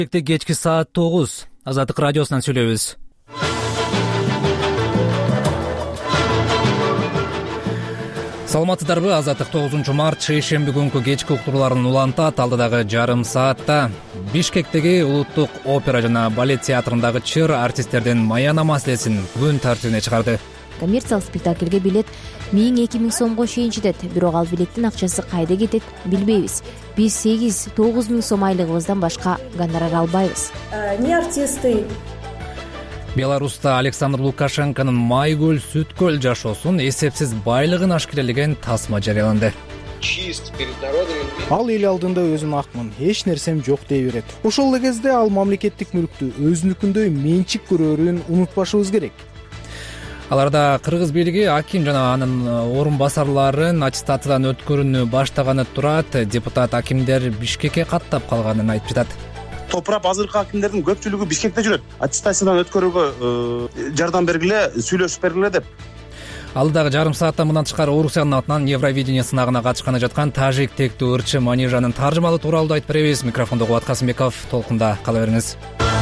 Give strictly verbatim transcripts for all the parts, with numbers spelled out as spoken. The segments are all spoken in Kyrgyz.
Кечки саат тогуз Азаттык радиосунан сүйлөйбүз. Саламатсыздарбы? Азаттык тогузунчу март шейшемби күнкү кечки уктурууларын улантат. Алдыдагы жарым саатта Бишкектеги улуттук опера жана балет театрындагы чыр артисттердин маяна маселесин күн тартибине чыгарды. Коммерциялык спектакльге билет миң эки миң сомго чейин жетет. Бирок ал билеттин акчасы кайда кетет билбейбиз. Биз сегиз тогуз миң сом айлыгыбыздан башка гонорар албайбыз. Не артисты. Беларуста Александр Лукашенконун майгөл сүткөл жашоосун эсепсиз байлыгын ашкерелеген тасма жарыяланды. Ал эл алдында өзүм акмын, эч нерсем жок дей берет. Ошол эле кезде ал мамлекеттик мүлктү өзүнүкүндөй менчик көрөрүн унутпашыбыз керек. Аларда кыргыз бийлиги Аким жана анын орун басарларын аттестациядан өткөрүүнү баштаганы турат. Депутат Акимдер Бишкекке каттап калганын айтып жатат. Топурап азыркы акимдердин көпчүлүгү Бишкекте жүрөт. Аттестациядан өткөрүүгө жардам бергиле, сүйлөшүп бергиле деп. Алдыдагы жарым саатта мындан тышкары Орусиянын атынан Евровидение сынагына катышканы жаткан тажик тектүү ырчы Манижанын таржымалуу тууралуу айтып беребиз. Микрофондо Кубат Касымбеков, толкунда кала бериңиз.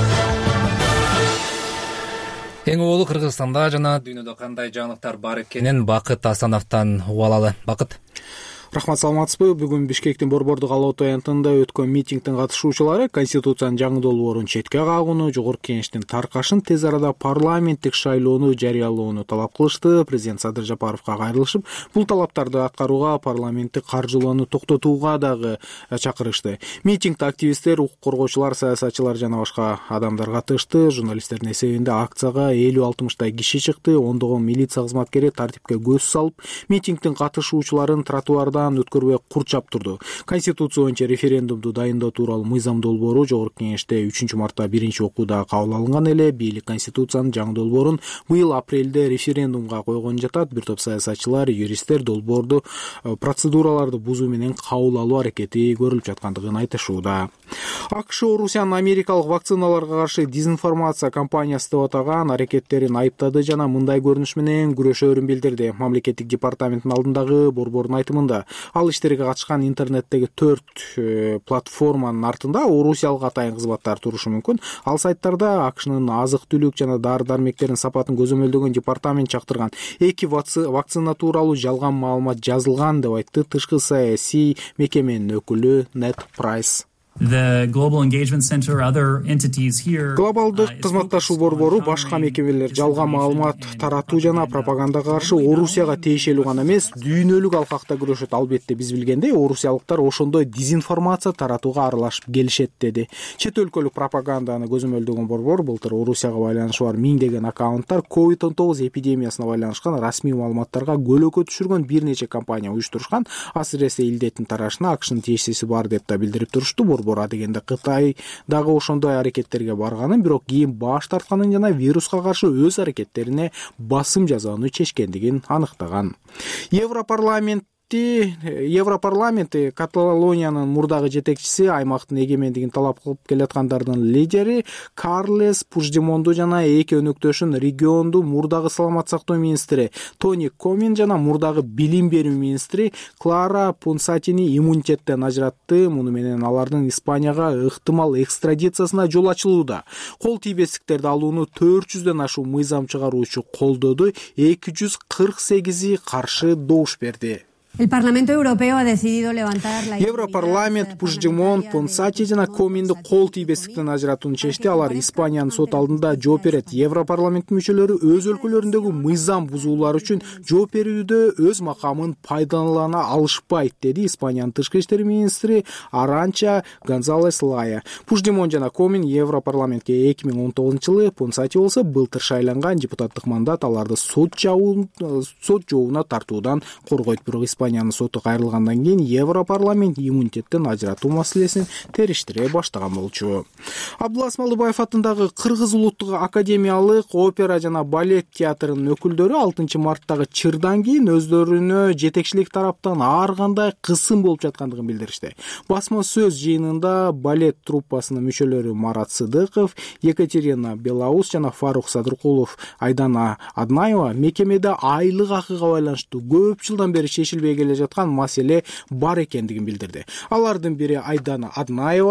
Эң оболу Кыргызстанда жана дүйнөдө кандай жаңылыктар бар экенин Бакыт Асановдон угуп алалы. Бакыт. Рахмат, саламатсызбы? Бүгүн Бишкектин Борбордук Алатоо аянтында өткөн митингдин катышуучулары Конституциянын жаңы долбоорун четке кагууну, Жогорку Кеңештин таркашын тез арада парламенттик шайлоону жарыялоону талап кылышты. Президент Садыр Жапаровго кайрылышып, бул талаптарды аткарууга, парламенттик каржылоону токтотууга дагы чакырышты. Митингде активисттер, укук коргоочулар, саясатчылар жана башка адамдар катышты. Журналисттердин эсебинде акцияга элүү алтымыштай киши чыкты. Ондогон милиция кызматкери тартипке көз салып, митингдин катышуучуларын тротуарда өткөрбөй курчап турду. Конституция боюнча референдумду дайындоо тууралуу мыйзам долбоору Жогорку Кеңеште үчүнчү мартта биринчи окууда кабыл алынган эле. Бийлик Конституциянын жаңы долбоорун быйыл апрелде референдумга койгон жатат. Бир топ саясатчылар, юристтер долбоорду процедураларды бузуу менен кабыл алуу аракети көрүлүп жаткандыгын айтышууда. АКШ Орусиянын америкалык вакциналарга каршы дезинформация кампаниясы деп атаган аракеттерин айыптады жана мындай көрүнүш менен күрөшөөрүн билдирди. Мамлекеттик департаменттин алдындагы борбордун айтымында ал иштерге катышкан интернеттеги төрт платформанын артында орусиялык атайын кызматтар турушу мүмкүн. Ал сайттарда АКШнын азык-түлүк жана дары-дармектердин сапатын көзөмөлдөгөн департамент чактырган эки вакцина тууралуу жалган маалымат жазылган деп айтты тышкы саясий мекеменин өкүлү Нет Прайс. Глобалдык кызматташуу борбору башка мекемелер жалган маалымат таратуу жана пропагандага каршы Орусияга тиешелүү гана эмес, дүйнөлүк алкакта күрөшөт. Албетте биз билгендей, орусиялыктар ошондой дезинформация таратууга аралашып келишет деди. Чет өлкөлүк пропаганданы көзөмөлдөгөн борбор былтыр Орусияга байланышы бар миңдеген аккаунттар ковид он тогуз эпидемиясына байланышкан расмий маалыматтарга көлөкө түшүргөн бир нече компания уюштурушкан. Асыресе илдеттин тарашына АКШнын тиешеси бар деп да билдирип турушту. Борбор дегенде Кытай дагы ошондой аракеттерге барганын, бирок кийин баш тартканын жана вируска каршы өз аракеттерине басым жасоону чечкендигин аныктаган. Европарламент Европарламенти Каталониянын мурдагы жетекчиси, аймактын эгемендигин талап кылып келаткандардын лидери Карлес Пуждемонду жана эки өнөктөшүн регионду мурдагы саламат сактоо министри Тони Комин жана мурдагы билим берүү министри Клара Понсатини иммунитеттен ажыратты. Муну менен алардын Испанияга ыктымал экстрадициясына жол ачылууда. Кол тийбестиктерди алууну төрт жүздөн ашуу мыйзам чыгаруучу колдоду. эки жүз кырк сегизи каршы добуш берди. Европарламент Пуждемон, Понсати жана Коминди кол тийбестиктен ажыратууну чечти. Алар Испаниянын сот алдында жооп берет. Европарламент мүчөлөрү өз өлкөлөрүндөгү мыйзам бузуулар үчүн жооп берүүдө өз макамын пайдалана алышпайт, деди Испаниянын тышкы иштер министри Аранча Гонзалес Лая. Пуждемон жана Комин Европарламентке эки миң он тогузунчу жылы, Понсати болсо былтыр шайланган. Депутаттык мандат аларды сот жообуна тартуудан коргойт. Бирок Испаниянын соту кайрылгандан кийин Европарламент иммунитеттен ажыратуу маселесин териштире баштаган болчу. Абдулас Малыбаев атындагы Кыргыз улуттук академиялык опера жана балет театрынын өкүлдөрү алтынчы марттагы чырдан кийин өздөрүнө жетекчилик тараптан ар кандай кысым болуп жаткандыгын билдиришти. Басма сөз жыйынында балет труппасынын мүчөлөрү Марат Сыдыков, Екатерина Белаус жана Фарук Садыркулов, Айдана Аднаева мекемеде айлык акыга байланыштуу көп жылдан бери чечилбей келе жаткан маселе бар экендигин билдирди. Алардын бири Айдана Аднаева.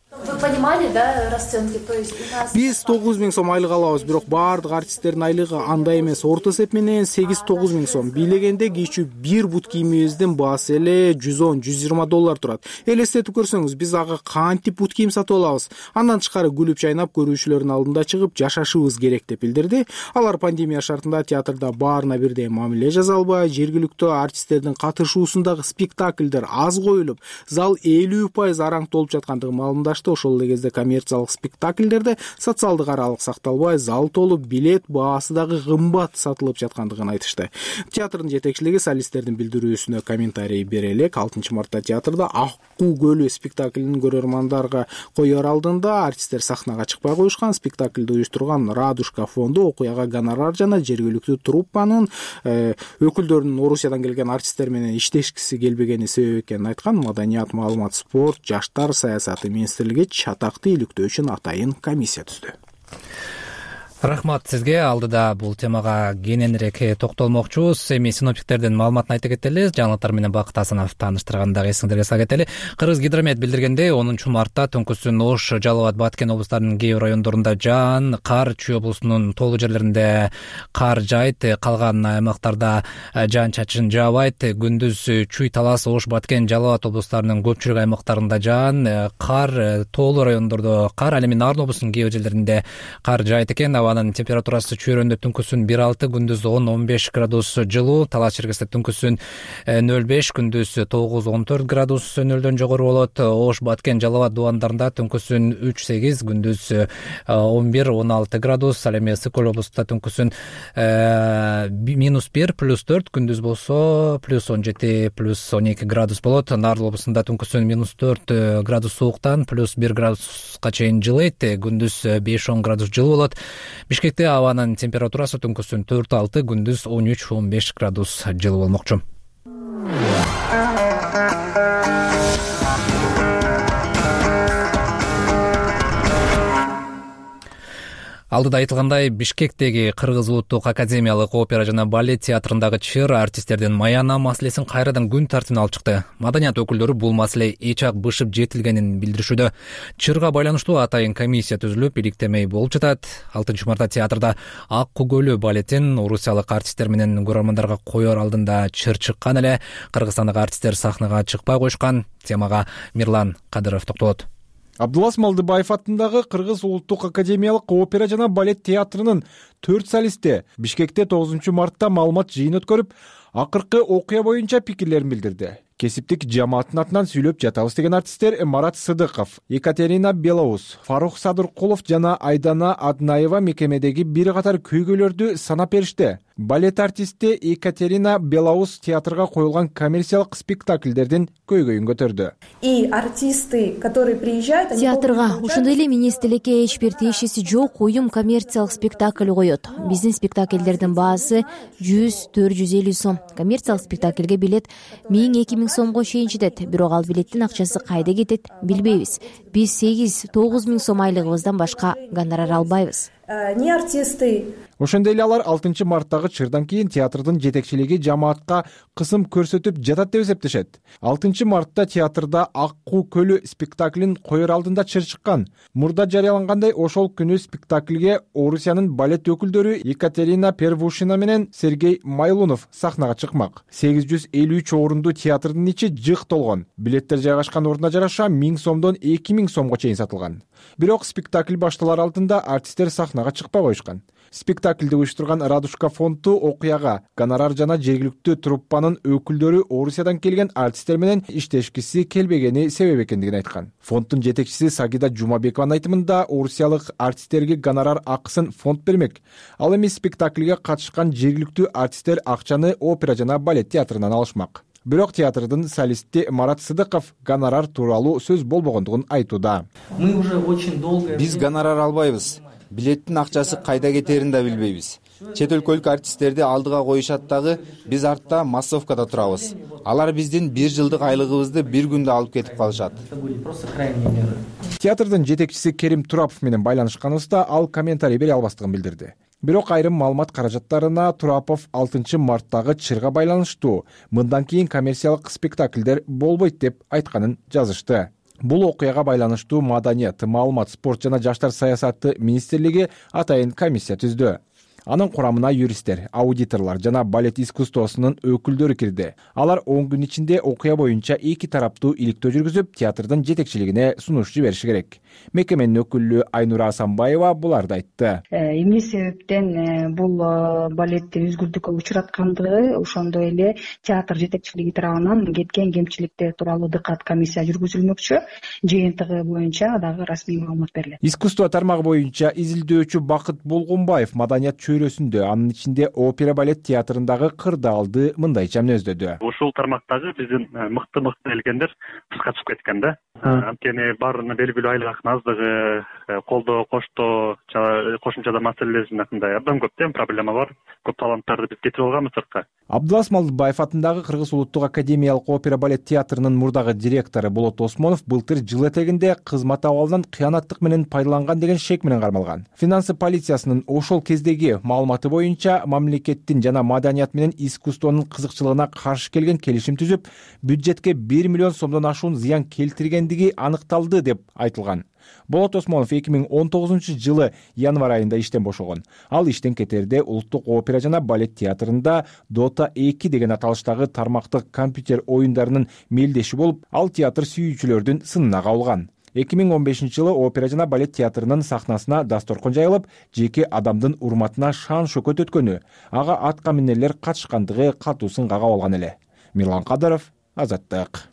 Вы понимали, да, расценки? То есть у нас... Биз тогуз миң сом айлык алабыз, бирок баардык артисттердин айлыгы андай эмес. Орто эсеп менен сегиз тогуз миң сом. Бийлегенде кийүүчү бир бут кийимибиздин баасы эле жүз он жүз жыйырма доллар турат. Элестетип көрсөңүз, биз ага кантип бут кийим сатып алабыз? Андан тышкары күлүп чайнап көрүүчүлөрдүн алдына чыгып жашашыбыз керек деп билдирди. Алар пандемия шартында театрда баарына бирдей мамиле жаса албай, жергиликтүү артисттердин катышуусундагы спектакльдер аз коюлуп, зал элүү пайыз араң толуп жаткандыгын маалымдашты. Ошол эле кезде коммерциялык спектакльдерде социалдык аралык сакталбай, зал толуп, билет баасы дагы кымбат сатылып жаткандыгын айтышты. Театрдын жетекчилиги солисттердин билдирүүсүнө комментарий бере элек. алтынчы мартта театрда Аккуу көлү спектаклинин көрөрмандарга коер алдында артисттер сахнага чыкпай коюшкан. Спектакльди уюштурган Радушка фонду окуяга гонорар жана жергиликтүү труппанын э, өкүлдөрүнүн Орусиядан келген артисттер менен иштешкиси келбегени себеп экенин айткан. Маданият, маалымат, спорт, жаштар саясаты министрлиги чатакты иликтөө үчүн атайын комиссия түздү. Рахмат сизге. Алдыда бул темага кененирээк токтолмокчубуз. Эми синоптиктердин маалыматын айта кетели. Жаңылыктар менен Бакыт Асанов тааныштырган дагы эсиңерге сала кетели. Кыргыз гидромет билдиргендей, онунчу мартта Түнкүсүн, Ош, Жалал Абад, Баткен облустарынын кээ бир райондорунда жаан, кар, Чүй облусунун толуу жерлеринде кар жаайт, калган аймактарда жаан чачын жаабайт. Күндүз Чүй, Талас, Ош, Баткен, Жалал Абад облустарынын көпчүлүк аймактарында жаан, кар, тоолуу райондордо кар, ал эми Нарын облусунун кээ бир жерлеринде кар жаайт экен. Анын температурасы чүйрөндө Түнкүсүн бир алты, күндүз он он беш градус жылуу, Талас чергесинде Түнкүсүн нөл беш, күндүз тогуз он төрт градус нөлдөн жогору болот. Ош, Баткен, Жалал Абад дубандарында Түнкүсүн үч сегиз, күндүз он бир он алты градус. Ал эми Ысык Көл облустунда Түнкүсүн минус бир, плюс төрт, күндүз болсо плюс он жети, плюс он эки градус болот. Нарын облусунда Түнкүсүн минус төрт градус сууктан плюс бир градуска чейин жылыйт, күндүз беш он градус жылуу болот. Бишкекте абанын температурасы Түнкүсүн төрт алты, күндүз он үч он беш градус жылуу болмокчу. Алдыда айтылгандай, Бишкектеги Кыргыз улуттук академиялык опера жана балет театрындагы чыр артисттердин маяна маселесин кайрадан күн тартибине алып чыкты. Маданият өкүлдөрү бул маселе эч ак бышып жетилгенин билдиришүүдө. Чырга байланыштуу атайын комиссия түзүлүп, иликтемей болуп жатат. алтынчы мартта театрда Аккуу көлү балетин орусиялык артисттер менен көрөрмандарга коер алдында чыр чыккан эле. Кыргызстандагы артисттер сахнага чыкпай коюшкан. Темага Мирлан Кадыров токтолот. Абдулас Малдыбаев атындагы Кыргыз улуттук академиялык опера жана балет театрынын төрт солисти Бишкекте тогузунчу мартта маалымат жыйын өткөрүп, акыркы окуя боюнча пикирлерин билдирди. Кесиптик жамааттын атынан сүйлөп жатабыз деген артисттер Марат Сыдыков, Екатерина Белоус, Фарух Садыркулов жана Айдана Аднаева мекемедеги бир катар көйгөйлөрдү санап беришти. Балет артисти Екатерина Белоус театрга коюлган коммерциялык спектакльдердин көйгөйүн көтөрдү. И артисты, которые приезжают, театрга ушундай эле министрликке эч бир тиешеси жок уюм коммерциялык спектакль коет. Биздин спектакльдердин баасы жүз төрт жүз элүү сом. Коммерциялык спектакльге билет миң эки миң сомго чейин жетет. Бирок ал билеттин акчасы кайда кетет билбейбиз. Биз сегиз тогуз миң сом айлыгыбыздан башка гонорар албайбыз. Не артисты. Ошондой эле алар алтынчы марттагы чырдан кийин театрдын жетекчилиги жамаатка кысым көрсөтүп жатат деп эсептешет. алтынчы мартта театрда Аккуу көлү спектаклин коер алдында чыр чыккан. Мурда жарыялангандай, ошол күнү спектакльге Орусиянын балет өкүлдөрү Екатерина Первушина менен Сергей Майлунов сахнага чыкмак. сегиз жүз элүү үч орунду театрдын ичи жык толгон. Билеттер жайгашкан ордуна жараша миң сомдон эки миң сомго чейин сатылган. Бирок спектакль башталар алдында артисттер сахнага чыкпай коюшкан. Спектакльди уюштурган Радушка фонду окуяга гонорар жана жергиликтүү труппанын өкүлдөрү Орусиядан келген артисттер менен иштешкиси келбегени себеп экендигин айткан. Фонддун жетекчиси Сагида Жумабекованын айтымында, орусиялык артисттерге гонорар акысын фонд бермек. Ал эми спектакльге катышкан жергиликтүү артисттер акчаны опера жана балет театрынан алышмак. Бирок театрдын солисти Марат Сыдыков гонорар тууралуу сөз болбогондугун айтууда. Биз гонорар албайбыз. Билеттин акчасы кайда кетерин да билбейбиз. Чет өлкөлүк артисттерди алдыга коюшат дагы, биз артта массовкада турабыз. Алар биздин бир жылдык айлыгыбызды бир күндө алып кетип калышат. Театрдын жетекчиси Керим Турапов менен байланышканыбызда ал комментарий бере албастыгын билдирди. Бирок айрым маалымат каражаттарына Турапов алтынчы марттагы чырга байланыштуу мындан кийин коммерциялык спектакльдер болбойт деп айтканын жазышты. Бул окуяга байланыштуу Маданият, маалымат, спорт жана жаштар саясаты министрлиги атайын комиссия түздү. Анын курамына юристтер, аудиторлор жана балет искусствосунун өкүлдөрү кирди. Алар он күн ичинде окуя боюнча эки тараптуу иликтөө жүргүзүп, театрдын жетекчилигине сунуш жибериши керек. Мекеменин өкүлү Айнура Асанбаева буларды айтты. Эмне себептен бул балетти үзгүлтүккө учураткандыгы, ошондой эле театр жетекчилиги тарабынан кеткен кемчиликтер тууралуу дыкат комиссия жүргүзүлмөкчү. Жыйынтыгы боюнча дагы расмий маалымат берилет. Искусство тармагы боюнча изилдөөчү Бакыт Болгонбаев Маданият чөйрөсүндө, анын ичинде опера балет театрындагы кырдаалды мындайча мүнөздөдү. Ушул тармактагы биздин мыкты мыкты элгендер кыскачып кеткен да. Анткени баарына белгилүү айлыктын аздыгы, колдоо, коштоо, кошумчада маселелеринин акында абдан көп да проблема бар. Көп таланттарды биз кетирип алганбыз сыртка. Абдулас Малдыбаев атындагы Кыргыз улуттук академиялык опера балет театрынын мурдагы директору Болот Осмонов былтыр жыл этегинде кызмат абалынан кыянаттык менен пайдаланган деген шек менен кармалган. Финансы полициясынын ошол кездеги маалыматы боюнча мамлекеттин жана маданият менен искусствонун кызыкчылыгына каршы келген келишим түзүп, бюджетке бир миллион сомдон ашуун зыян келтиргендиги аныкталды деп айтылган. Болот Осмонов эки миң он тогузунчу жылы январь айында иштен бошогон. Ал иштен кетерде улуттук опера жана балет театрында Дота эки деген аталыштагы тармактык компьютер оюндарынын мелдеши болуп, ал театр сүйүүчүлөрдүн сынына кабылган. эки миң он бешинчи жылы опера жана балет театрынын сахнасына дасторкон жайылып, жеке адамдын урматына шан шөкөт өткөнү, ага атка минерлер катышкандыгы катуу сынга кабылган эле. Мирлан Кадыров, Азаттык.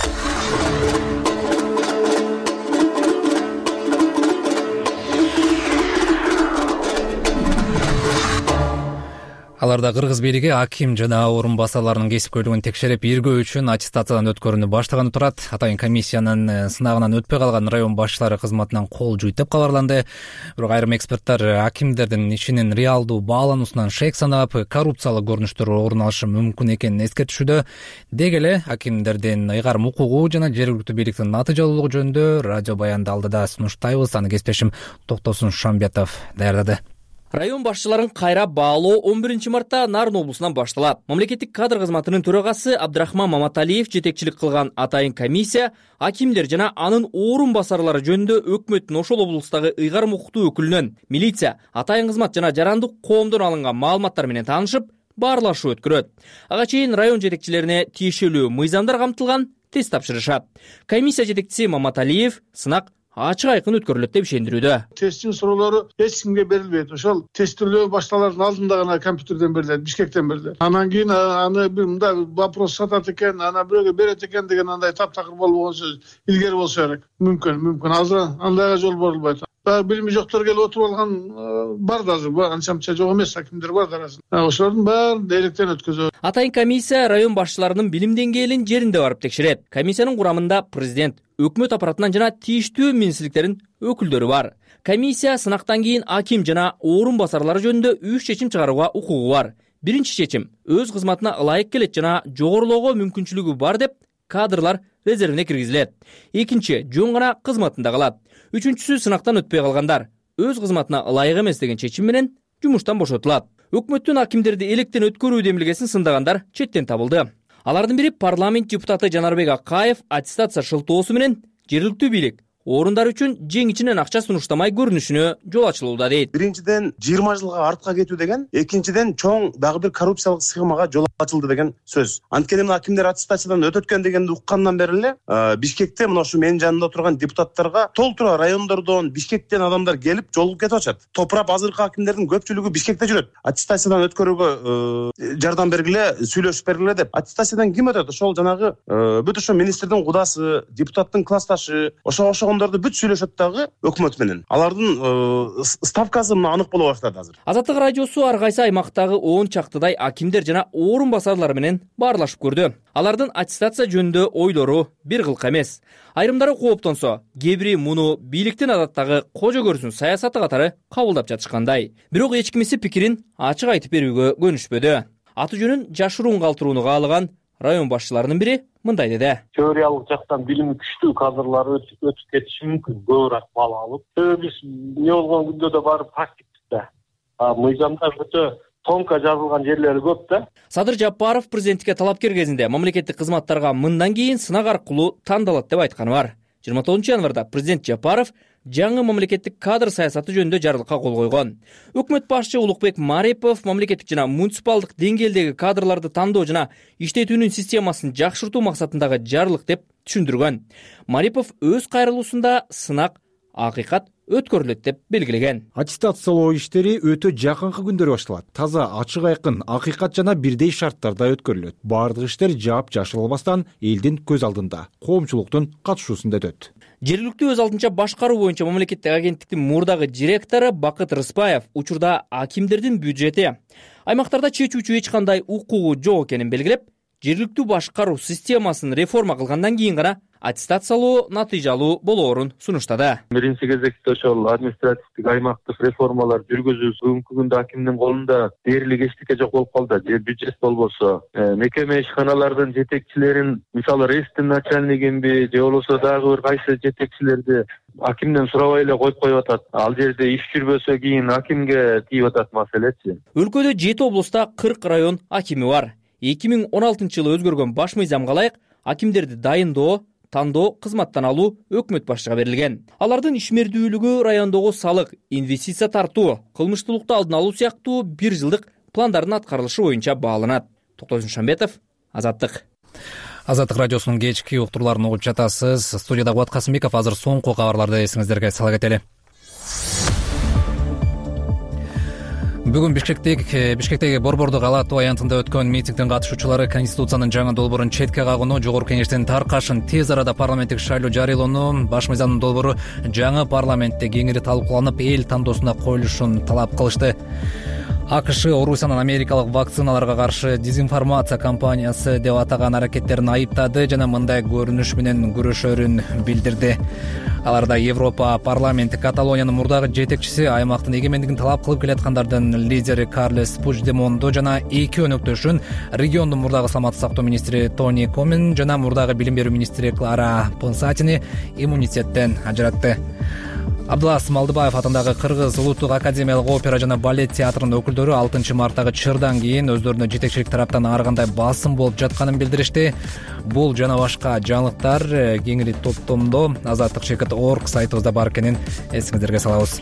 Аларда Кыргыз бийлиги аким жана орун басарларынын кесипкөйлүгүн текшерип, иргөө үчүн аттестациядан өткөрүүнү баштаганы турат. Атайын комиссиянын сынагынан өтпөй калган район башчылары кызматынан кол жуйт деп кабарланды. Бирок айрым эксперттер акимдердин ишинин реалдуу баалануусунан шек санап, коррупциялык көрүнүштөр орун алышы мүмкүн экенин эскертишүүдө. Деги эле акимдердин ыйгарым укугу жана жергиликтүү бийликтин натыйжалуулугу жөнүндө радио баянды алдыда сунуштайбыз. Аны кесиптешим Токтосун Шамбетов даярдады. Район башчыларын кайра баалоо он биринчи мартта Нарын облусунан башталат. Мамлекеттик кадр кызматынын төрагасы Абдрахман Маматалиев жетекчилик кылган атайын комиссия акимдер жана анын орун басарлары жөнүндө өкмөттүн ошол облустагы ыйгарым укуктуу өкүлүнөн милиция, атайын кызмат жана жарандык коомдон алынган маалыматтар менен таанышып, баарлашуу өткөрөт. Ага чейин район жетекчилерине тиешелүү мыйзамдар камтылган тест тапшырышат. Комиссия жетекчиси Маматалиев сынак ачык айкын өткөрүлөт деп ишендирүүдө. Тесттин суроолору эч кимге берилбейт. Ошол тесттөө башталардын алдында гана компьютерден берилет, Бишкектен берилет. Анан кийин аны бир мындай вопрос сатат экен, ана бирөөгө берет экен деген андай таптакыр болбогон сөз илгери болсо керек. Мүмкүн, мүмкүн. Азыр андайга жол берилбейт. Билими жоктор келип отуруп алган бар да азыр, анча-мынча жок эмес акимдер бар да арасында. Ошолордун баарын электен өткөзөт. Атайын комиссия район башчыларынын билим деңгээлин жеринде барып текшерет. Комиссиянын курамында президент, өкмөт аппаратынан жана тийиштүү министрликтердин өкүлдөрү бар. Комиссия сынактан кийин аким жана орун басарлары жөнүндө үч чечим чыгарууга укугу бар. Биринчи чечим өз кызматына ылайык келет жана жогорулоого мүмкүнчүлүгү бар деп кадрлар резервине киргизилет. Экинчи жөн гана кызматында калат. Үчүнчүсү сынактан өтпөй калгандар өз кызматына ылайык эмес деген чечим менен жумуштан бошотулат. Өкмөттүн акимдерди электен өткөрүү демилгесин сындагандар четтен табылды. Алардын бири парламент депутаты Жанарбек Акаев аттестация шылтоосу менен жергиликтүү бийлик орундар үчүн жең ичинен акча сунуштамай көрүнүшүнө жол ачылууда дейт. Биринчиден жыйырма жылга артка кетүү деген, экинчиден чоң дагы бир коррупциялык схемага жол ачылды деген сөз. Анткени мына акимдер аттестациядан өтөт экен дегенди уккандан бери эле Бишкекте мына ушу менин жанымда турган депутаттарга толтура райондордон, Бишкектен адамдар келип жолугуп кетип атышат. Топурап азыркы акимдердин көпчүлүгү Бишкекте жүрөт. Аттестациядан өткөрүүгө жардам бергиле, сүйлөшүп бергиле деп. Аттестациядан ким өтөт? Ошол жанагы бүт ошо министрдин кудасы, депутаттын классташы, ошо ошо бүт сүйлөшөт дагы өкмөт менен. Алардын ставкасы мына анык боло баштады азыр. Азаттык радиосу ар кайсы аймактагы он чактыдай акимдер жана орун басарлары менен баарлашып көрдү. Алардын аттестация жөнүндө ойлору бир кылка эмес. Айрымдары кооптонсо, кээ бири муну бийликтин адаттагы кожо көрсүн саясаты катары кабылдап жатышкандай. Бирок эч кимиси пикирин ачык айтып берүүгө көнүшпөдү. Аты жөнүн жашыруун калтырууну каалаган район башчыларынын бири мындай деди. Теориялык жактан билими күчтүү кадрлар өтүп кетиши мүмкүн, көбүрөөк бал алып. Себеби эмне болгон күндө да барып практикте. А мыйзамда өтө тонко жазылган жерлери көп да. Садыр Жапаров президенттикке талапкер кезинде мамлекеттик кызматтарга мындан кийин сынак аркылуу тандалат деп айтканы бар. жыйырма тогузунчу январда президент Жапаров жаңы мамлекеттик кадр саясаты жөнүндө жарлыкка кол койгон. Өкмөт башчы Улукбек Марипов мамлекеттик жана муниципалдык деңгээлдеги кадрларды тандоо жана иштетүүнүн системасын жакшыртуу максатындагы жарлык деп түшүндүргөн. Марипов өз кайрылуусунда сынак акыйкат өткөрүлөт деп белгилеген. Аттестациялоо иштери өтө жакынкы күндөрү башталат. Таза, ачык айкын, акыйкат жана бирдей шарттарда өткөрүлөт. Бардык иштер жаап жашырылбастан элдин көз алдында, коомчулуктун катышуусунда өтөт. Жергиликтүү өз алдынча башкаруу боюнча мамлекеттик агенттиктин мурдагы директору Бакыт Рыспаев учурда акимдердин бюджети аймактарда чечүүчү эч кандай укугу жок экенин белгилеп, жергиликтүү башкаруу системасын реформа кылгандан кийин гана аттестациялоо натыйжалуу болоорун сунуштады. Биринчи кезекте ошол административдик аймактык реформалар жүргүзүлүп, бүгүнкү күндө акимдин колунда дээрлик эчтеке жок болуп калды. Же бюджет болбосо, мекеме ишканалардын жетекчилерин, мисалы рейстин начальнигинби, же болбосо дагы бир кайсы жетекчилерди акимден сурабай эле коюп коюп атат. Ал жерде иш жүрбөсө кийин акимге тийип атат маселечи. Өлкөдө жети облуста кырк район акими бар. эки миң он алтынчы жылы өзгөргөн баш мыйзамга ылайык акимдерди дайындоо, тандоо, кызматтан алуу өкмөт башчыга берилген. Алардын ишмердүүлүгү райондогу салык, инвестиция тартуу, кылмыштуулукту алдын алуу сыяктуу бир жылдык пландардын аткарылышы боюнча бааланат. Токтогул Шамбетов, Азаттык. Азаттык радиосунун кечки уктурларын угуп жатасыз. Студияда Кубат Касымбеков. Азыр соңку кабарларды эсиңиздерге сала кетели. Бүгүн Бишкектеги Бишкектеги Борбордук Ала Тоо аянтында өткөн митингдин катышуучулары Конституциянын жаңы долбоорун четке кагууну, Жогорку Кеңештин таркашын тез арада парламенттик шайлоо жарыялоону, баш мыйзамдын долбоору жаңы парламентте кеңири талкууланып, эл тандоосуна коюлушун талап кылышты. АКШ Орусиянын америкалык вакциналарга каршы дезинформация кампаниясы деп атаган аракеттерин айыптады жана мындай көрүнүш менен күрөшөрүн билдирди. Аларда Европа парламенти Каталониянын мурдагы жетекчиси, аймактын эгемендигин талап кылып келаткандардын лидери Карлес Пучдемонду жана эки өнөктөшүн, региондун мурдагы саламаттык сактоо министри Тони Комин жана мурдагы билим берүү министри Клара Понсатини иммунитеттен ажыратты. Абдулас Малдыбаев атындагы Кыргыз улуттук академиялык опера жана балет театрынын өкүлдөрү алтынчы марттагы чырдан кийин өздөрүнө жетекчилик тараптан ар кандай басым болуп жатканын билдиришти. Бул жана башка жаңылыктар кеңири топтомдо азаттык чекит точка орг сайтыбызда бар экенин эсиңиздерге салабыз.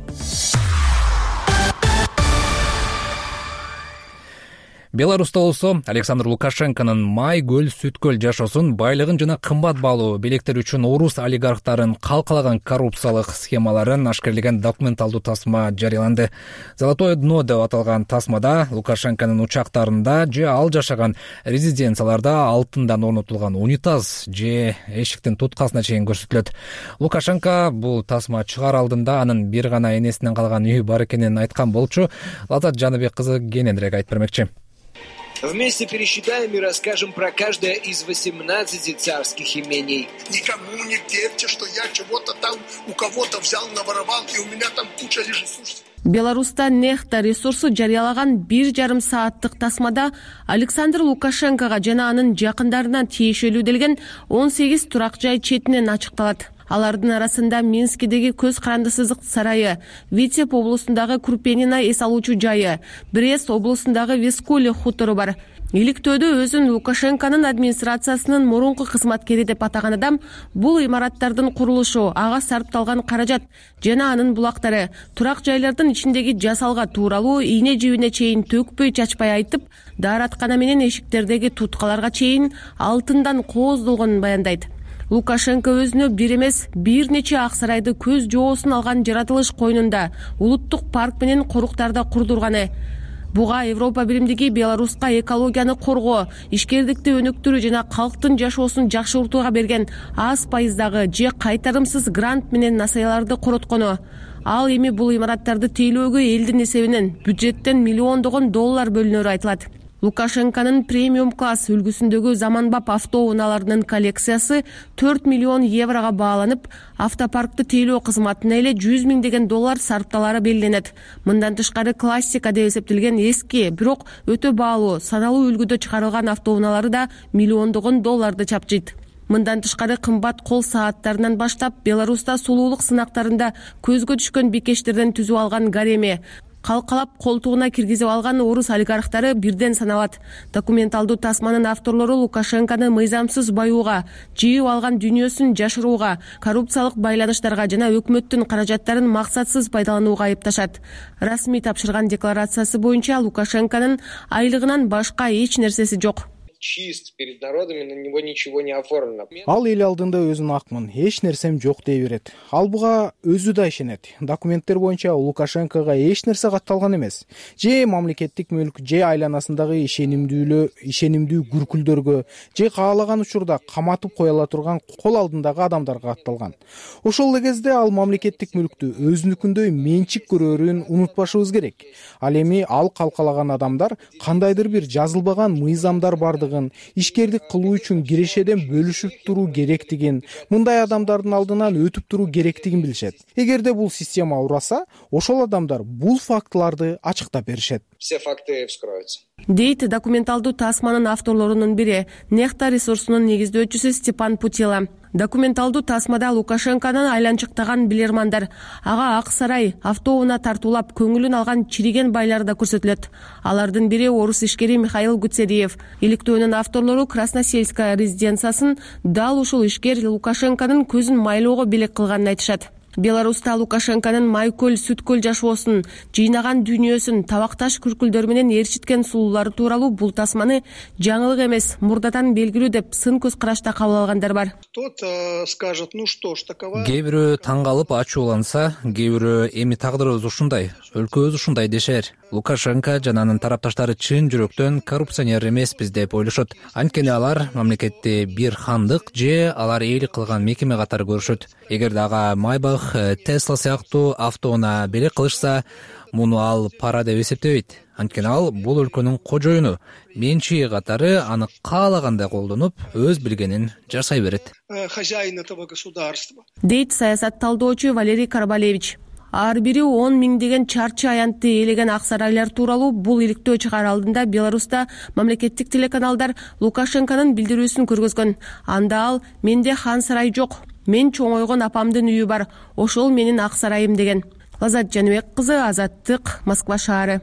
Беларусьта болсо Александр Лукашенконун май көл сүткөл жашоосун, байлыгын жана кымбат баалуу белектер үчүн орус олигархтарын калкалаган коррупциялык схемаларын ашкерлеген документалдуу тасма жарыяланды. Золотое дно деп аталган тасмада Лукашенконун учактарында же ал жашаган резиденцияларда алтындан орнотулган унитаз же эшиктин туткасына чейин көрсөтүлөт. Лукашенко бул тасма чыгаар алдында анын бир гана энесинен калган үйү бар экенин айткан болчу. Лазат Жаныбек кызы кененирээк айтып бермекчи. Вместе пересчитаем и расскажем про каждое из восемнадцати царских имений. Никому не верьте, что я чего-то там у кого-то взял, наворовал, и у меня там куча лежит. Беларуста Нехта ресурсу жарыялаган бир жарым сааттык тасмада Александр Лукашенкога жана анын жакындарына тиешелүү делген он сегиз турак жай четинен ачыкталат. Алардын арасында Минскидеги көз карандысыздык сарайы, Витеб облусундагы Курпенина эс алуучу жайы, Брест облусундагы Вескули хутору бар. Иликтөөдө өзүн Лукашенконун администрациясынын мурунку кызматкери деп атаган адам бул имараттардын курулушу, ага сарпталган каражат жана анын булактары, турак жайлардын ичиндеги жасалга тууралуу ийне жибине чейин төкпөй чачпай айтып, daarаткана менен эшиктердеги туткаларга чейин алтындан кооздолгонун баяндайт. Лукашенко өзүнө бир эмес бир нече ак сарайды көз жоосун алган жаратылыш койнунда улуттук парк менен коруктарда курдурганы. Буга Европа биримдиги Беларуска экологияны коргоо, ишкердикти өнүктүрүү жана калктын жашоосун жакшыртууга берген аз пайыздагы же кайтарымсыз грант менен насаяларды короткону. Ал эми бул имараттарды тейлөөгө элдин эсебинен бюджеттен миллиондогон доллар бөлүнөрү айтылат. Лукашенконун премиум класс үлгүсүндөгү заманбап автоунааларынын коллекциясы төрт миллион еврого бааланып, автопаркты тейлөө кызматына эле жүз миңдеген доллар сарпталары белгиленет. Мындан тышкары классика деп эсептелген эски, бирок өтө баалуу, саналуу үлгүдө чыгарылган автоунаалары да миллиондогон долларды чапчыйт. Мындан тышкары кымбат кол сааттарынан баштап Беларуста сулуулук сынактарында көзгө түшкөн бикештерден түзүп алган гареми, калкалап колтугуна киргизип алган орус олигархтары бирден саналат. Документалдуу тасманын авторлору Лукашенкону мыйзамсыз баюуга, жыйып алган дүйнөсүн жашырууга, коррупциялык байланыштарга жана өкмөттүн каражаттарын максатсыз пайдаланууга айыпташат. Расмий тапшырган декларациясы боюнча Лукашенконун айлыгынан башка эч нерсеси жок. Чист перед народами, на него ничего не оформлено. Ал эл алдында өзүн акмын, эч нерсем жок дей берет. Ал буга өзү да ишенет. Документтер боюнча Лукашенкого эч нерсе катталган эмес. Же мамлекеттик мүлк, же айланасындагы ишенимдүүлө, ишенимдүү күркүлдөргө, же каалаган учурда каматып коюла турган кол алдындагы адамдарга катталган. Ошол эле кезде ал мамлекеттик мүлктү өзүнүкүндөй менчик көрөрүн унутпашыбыз керек. Ал эми ал калкалаган адамдар кандайдыр бир жазылбаган мыйзамдар бардыгы, ишкердик кылуу үчүн кирешеден бөлүшүп туруу керектигин, мындай адамдардын алдынан өтүп туруу керектигин билишет. Эгерде бул система ураса, ошол адамдар бул фактыларды ачыктап беришет. Все факты вскроются. Дейт документалдуу тасманын авторлорунун бири, Нехта ресурсунун негиздөөчүсү Степан Путила. Документалдуу тасмада Лукашенконун айланчыктаган билермандар, ага Ак сарай, автоунаа тартуулап көңүлүн алган чириген байлар да көрсөтүлөт. Алардын бири орус ишкери Михаил Гуцериев. Иликтөөнүн авторлору Красносельская резиденциясын дал ушул ишкер Лукашенконун көзүн майлоого белек кылганын айтышат. Беларуста Лукашенконун Майкөл, Сүткөл жашоосун, жыйнаган дүйнөсүн, табакташ күркүлдөр менен ээрчиткен сулуулары тууралуу бул тасманы жаңылык эмес, мурдадан белгилүү деп сын көз карашта кабыл алгандар бар. Кто-то скажет, ну что ж такова. Кээ бирөө таң калып ачууланса, кээ бирөө эми тагдырыбыз ушундай, өлкөбүз ушундай дешер. Лукашенко жана анын тарапташтары чын жүрөктөн коррупционер эмеспиз деп ойлошот. Анткени алар мамлекетти бир хандык же алар ээлик кылган мекеме катары көрүшөт. Эгерде ага Майбах, Тесла сыяктуу автоунаа белек кылышса, муну ал пара деп эсептебейт. Анткени ал бул өлкөнүн кожоюну, менчиги катары аны каалагандай колдонуп, өз билгенин жасай берет. Хозяин этого государства. Дейт саясат талдоочу Валерий Карабалевич. Ар бири он миңдеген чарчы аянтты ээлеген ак сарайлар тууралуу бул иликтөө чыгаар алдында Беларуста мамлекеттик телеканалдар Лукашенконун билдирүүсүн көргөзгөн. Анда ал менде хан сарай жок, мен чоңойгон апамдын үйү бар, ошол менин ак сарайым деген. Лазат Жаныбек кызы, Азаттык, Москва шаары.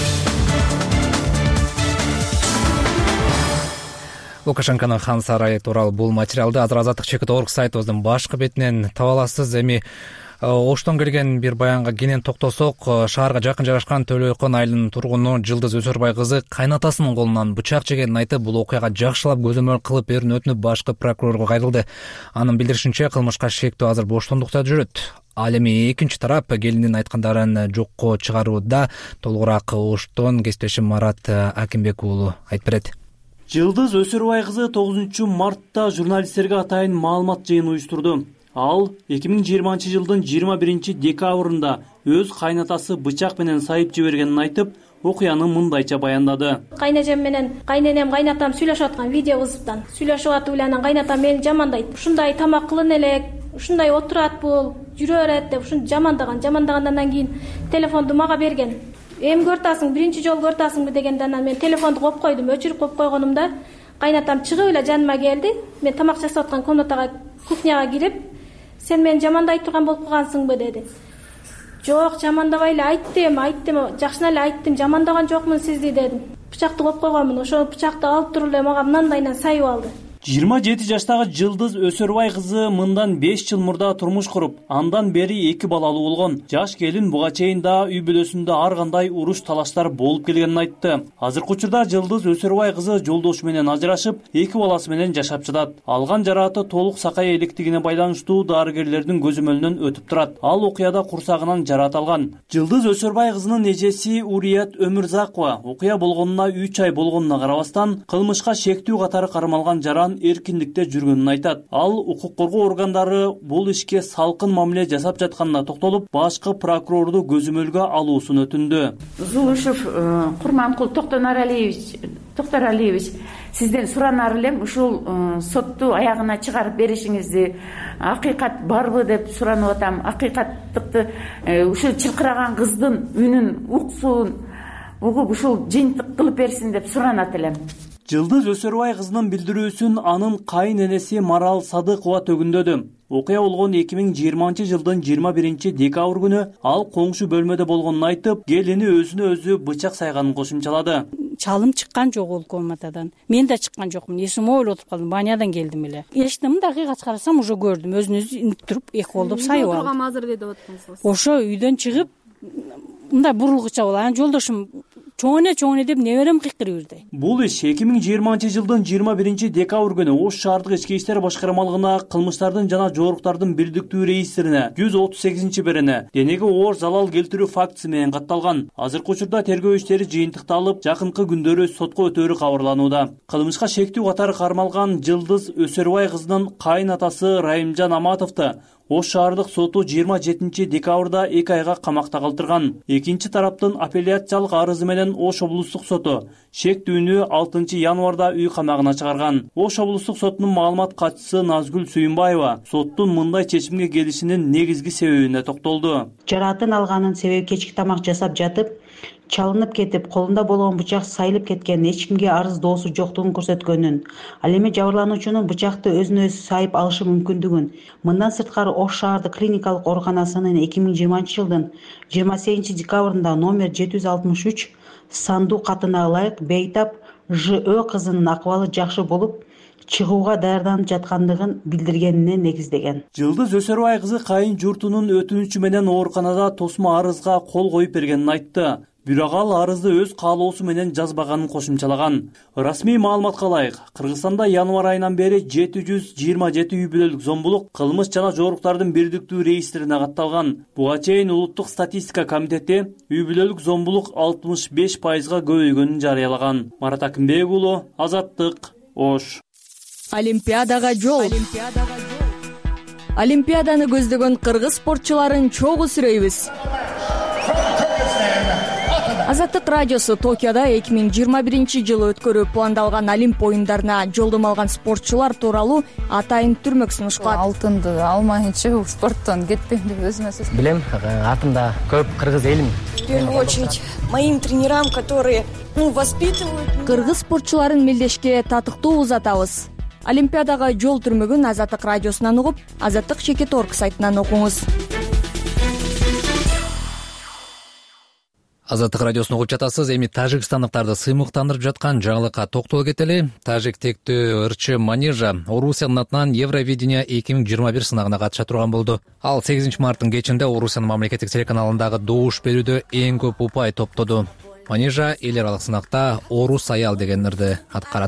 Лукашенконун хан сарайы тууралуу бул материалды азыр Азаттык чекит орг сайтыбыздын башкы бетинен таба аласыз. Эми Оштон келген бир баянга кенен токтосок, шаарга жакын жайгашкан Төлөйкөн айылынын тургуну Жылдыз Өсөрбай кызы кайнатасынын колунан бычак жегенин айтып, бул окуяга жакшылап көзөмөл кылып берүүнү өтүнүп башкы прокурорго кайрылды. Анын билдиришинче, кылмышка шектүү азыр боштондукта жүрөт. Ал эми экинчи тарап келиндин айткандарын жокко чыгарууда толугураак Оштон кесиптешим Марат Акимбек уулу айтып берет. Жылдыз Өсөрбай кызы тогузунчу мартта журналисттерге атайын маалымат жыйын уюштурду. Ал эки миң жыйырманчы жылдын жыйырма биринчи декабрында өз кайнатасы бычак менен сайып жибергенин айтып, окуяны мындайча баяндады. Кайнежем менен кайненем кайнатам сүйлөшүп аткан видео вызыптан. Сүйлөшүп атып эле анан кайнатам мени жамандайт. Ушундай тамак кылын элек, ушундай отурат бул, жүрө берет деп ушун жамандаган. Жамандагандан кийин телефонду мага берген. Эми көртасың, биринчи жолу көртасыңбы дегенде анан мен телефонду коюп койдум. Өчүрүп коюп койгонумда кайнатам чыгып эле жаныма келди. Мен тамак жасап аткан комнатага, кухняга кирип, сен мени жамандай турган болуп калгансыңбы деди. Жок, жамандабай эле айттым, айттым, жакшына эле айттым, жамандаган жокмун сизди дедим. Бычакты коюп койгонмун, ошол бычакты алып туруп эле мага мындайынан сайып алды. жыйырма жети жаштагы Жылдыз Өсөрбай кызы мындан беш жыл мурда турмуш куруп, андан бери эки балалуу болгон. Жаш келин буга чейин да үй бүлөсүндө ар кандай уруш талаштар болуп келгенин айтты. Азыркы учурда Жылдыз Өсөрбай кызы жолдошу менен ажырашып, эки баласы менен жашап жатат. Алган жарааты толук сакай электигине байланыштуу дарыгерлердин көзөмөлүнөн өтүп турат. Ал окуяда курсагынан жараат алган. Жылдыз Өсөрбай кызынын эжеси Урият Өмүрзакова окуя болгонуна үч ай болгонуна карабастан, кылмышка шектүү катары кармалган жаран эркиндикте жүргөнүн айтат. Ал укук коргоо органдары бул ишке салкын мамиле жасап жатканына токтолуп, башкы прокурорду көзөмөлгө алуусун өтүндү. Зулушев Курманкул Токтонаралиевич, Токтаралиевич, сизден суранар элем, ушул сотту аягына чыгарып беришиңизди, акыйкат барбы деп суранып атам. Акыйкаттыкты ушул чылкыраган кыздын үнүн, уксуун угуп ушул жыйынтык кылып берсин деп суранат элем. Жылдыз Өсөрбай кызынын билдирүүсүн анын кайын энеси Марал Садыкова төгүндөдү. Окуя болгон эки миң жыйырманчы жылдын жыйырма биринчи декабрь күнү ал коңшу бөлмөдө болгонун айтып, келини өзүнө өзү бычак сайганын кошумчалады. Чалым чыккан жок ол комнатадан. Мен да чыккан жокмун. Эсиме ойлоп отуруп калдым. Банядан келдим эле. Эчтим, дагы карасам уже көрдүм. Өзүн өзү интип туруп, эки колдоп сайып алды. Тургам азыр деп аткансыз. Ошо үйдөн чыгып, мындай бурулгуча болду. Анан жолдошум чоңоне чоңоне деп неберем кыйкырып жүрдү. Бул иш эки миң жыйырманчы жылдын жыйырма биринчи декабрь күнү Ош шаардык ички иштер башкармалыгына кылмыштардын жана жоруктардын бирдиктүү рейестрине жүз отуз сегизинчи берене денеге оор залал келтирүү фактысы менен катталган. Азыркы учурда тергөө иштери жыйынтыкталып, жакынкы күндөрү сотко өтөөрү кабарланууда. Кылмышка шектүү катары кармалган Жылдыз Өсөрбай кызынын кайын атасы Райымжан Аматовду Ош шаардык соту жыйырма жетинчи декабрда эки айга камакта калтырган. Экинчи тараптын апелляциялык арызы менен Ош облустук соту шектүүнү алтынчы январда үй камагына чыгарган. Ош облустук сотунун маалымат катчысы Назгүл Сүйүнбаева соттун мындай чечимге келишинин негизги себебине токтолду. Жараатын алганын себеби кечки тамак жасап жатып, чалынып кетип, колунда болгон бычак сайылып кеткен, эч кимге арыз доосу жоктугун көрсөткөнүн, ал эми жабырлануучунун бычакты өзүнө өзү сайып алышы мүмкүндүгүн, мындан сырткары Ош шаардык клиникалык ооруканасынын эки миң жыйырманчы жылдын жыйырма сегизинчи декабрында номер жети жүз алтымыш үч сандуу катына ылайык бейтап ЖӨ кызынын акыбалы жакшы болуп, чыгууга даярданып жаткандыгын билдиргенине негиздеген. Жылдыз Өсөрбай кызы кайын журтунун өтүнүчү менен ооруканада тосмо арызга кол коюп бергенин айтты. Бирок ал арызды өз каалоосу менен жазбаганын кошумчалаган. Расмий маалыматка ылайык, Кыргызстанда январь айынан бери жети жүз жыйырма жети үй бүлөлүк зомбулук кылмыш жана жоруктардын бирдиктүү рейестрине катталган. Буга чейин Улуттук статистика комитети үй бүлөлүк зомбулук алтымыш беш пайызга көбөйгөнүн жарыялаган. Марат Акимбек уулу, Азаттык, Ош. Олимпиадага жол. Олимпиаданы көздөгөн кыргыз спортчуларын чогуу сүрөйбүз. Азаттык радиосу Токиодо эки миң жыйырма биринчи жылы өткөрүү пландалган Олимп оюндарына жолдомо алган спортчулар тууралуу атайын түрмөк сунушкан. Алтынды алмайынча спорттон кетпейм деп өзүмө сөз. Билем, атымда көп кыргыз элим. В первую очередь моим тренерам, которые воспитывают. Кыргыз спортчуларын мелдешке татыктуу узатабыз. Олимпиадага жол түрмөгүн Азаттык радиосунан угуп, Азаттык чекит точка орг сайтынан окуңуз. Азаттык радиосун угуп жатасыз. Эми тажикстандыктарды сыймыктандырып жаткан жаңылыкка токтоло кетели. Тажик тектүү ырчы Манижа Орусиянын атынан Евровидение эки миң жыйырма бир сынагына катыша турган болду. Ал сегизинчи марттын кечинде Орусиянын мамлекеттик телеканалындагы добуш берүүдө эң көп упай топтоду. Манижа эл аралык сынакта Орус аял деген ырды аткарат.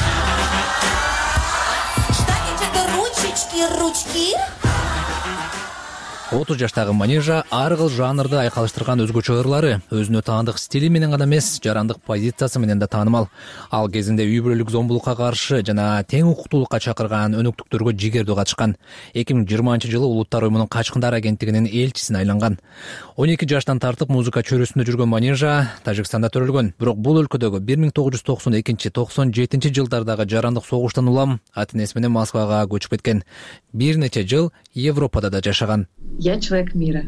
отуз жаштагы Манижа ар кыл жанрды айкалыштырган өзгөчө ырлары, өзүнө таандык стили менен гана эмес, жарандык позициясы менен да таанымал. Ал кезинде үй бүлөлүк зомбулукка каршы жана тең укуктуулукка чакырган өнөктүктөргө жигердүү катышкан. эки миң жыйырманчы жылы Улуттар уюмунун качкындар агенттигинин элчисине айланган. он эки жаштан тартып музыка чөйрөсүндө жүргөн Манижа Тажикстанда төрөлгөн. Бирок бул өлкөдөгү бир миң тогуз жүз токсон экинчи токсон жетинчи жылдардагы жарандык согуштан улам ата-энеси менен Москвага көчүп кеткен. Бир нече жыл Европада да жашаган. Я человек мира.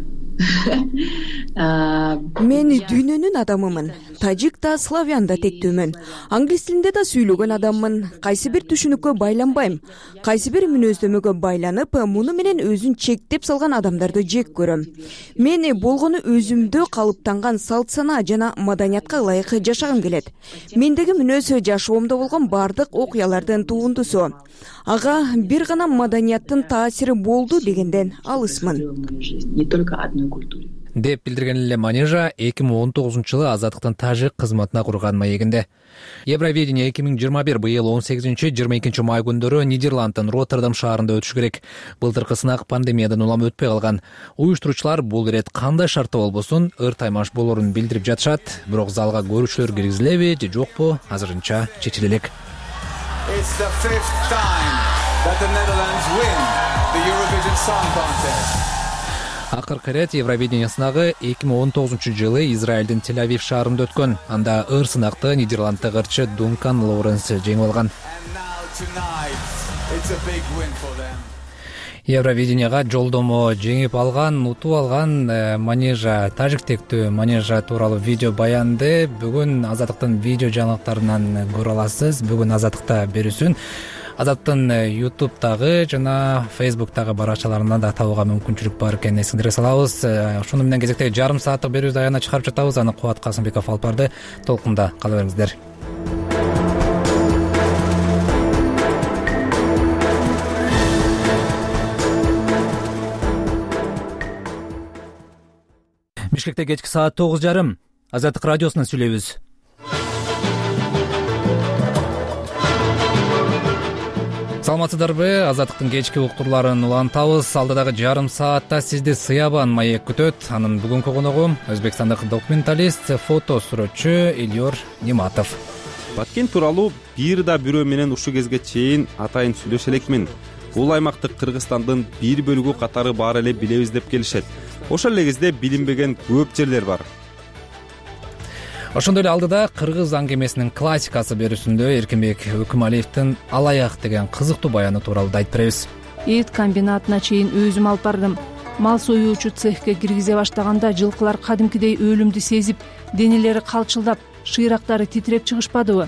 Мен дүйнөнүн адамымын. Тажик да, славян да тектүүмүн. Англис тилинде да сүйлөгөн адаммын. Кайсы бир түшүнүккө байланбайм. Кайсы бир мүнөздөмөгө байланып, муну менен өзүн чектеп салган адамдарды жек көрөм. Мен болгону өзүмдө калыптанган салт сана жана маданиятка ылайык жашагым келет. Мендеги мүнөз жашоомдо болгон бардык окуялардын туундусу. Ага бир гана маданияттын таасири болду дегенден алысмын. Не только одной культуре. Деп билдирген эле Манижа эки миң он тогузунчу жылы Азаттыктын тажик кызматына курган маегинде. Евровидение эки миң жыйырма бир быйыл он сегизинчи жыйырма экинчи май күндөрү Нидерландтын Роттердам шаарында өтүшү керек. Былтыркы сынак пандемиядан улам өтпөй калган. Уюштуруучулар бул ирет кандай шартта болбосун ыр таймаш болорун билдирип жатышат. Бирок залга көрүүчүлөр киргизилеби же жокпу азырынча чечиле элек. It's the fifth time that the Netherlands win the Eurovision Song Contest. Акыркы ирет Евровидение сынагы эки миң он тогузунчу жылы Израилдин Тель-Авив шаарында өткөн. Анда ыр сынакты Нидерланддык ырчы Дункан Лоуренс жеңип алган. Евровиденияга жолдомо жеңип алган, утуп алган Манежа, тажиктектүү Манежа тууралуу видео баянды бүгүн Азаттыктын видео жаңылыктарынан көрө аласыз. Бүгүн Азаттыкта берүүсүн Азаттын ютубтагы жана фейсбуктагы баракчаларынан да табууга мүмкүнчүлүк бар экенин эсиңерге салабыз. Ошону менен кезектеги жарым сааттык берүүбүздү аягына чыгарып жатабыз. Аны Кубат Касымбеков алып барды. Толкунда кала бериңиздер. Бишкекте кечки саат тогуз жарым. Азаттык радиосунан сүйлөйбүз. Саламатсыздарбы? Азаттыктын кечки уктурларын улантабыз. Алдыдагы жарым саатта сизди Сыябан маек күтөт. Анын бүгүнкү коногу өзбекстандык документалист, фото сүрөтчү Илюр Ниматов. Баткен тууралуу бир да бирөө менен ушул кезге чейин атайын сүйлөшө элекмин. Бул аймакты Кыргызстандын бир бөлүгү катары баары эле билебиз деп келишет. Ошол эле кезде билинбеген көп жерлер бар. Ошондой эле алдыда кыргыз аңгемесинин классикасы берүүсүндө Эркинбек Өкүмалиевдин Алаяк деген кызыктуу баяны тууралуу айтып беребиз. Эт комбинатына чейин өзүм алып бардым. Мал союучу цехке киргизе баштаганда жылкылар кадимкидей өлүмдү сезип, денелери калчылдап, шыйрактары титиреп чыгышпадыбы?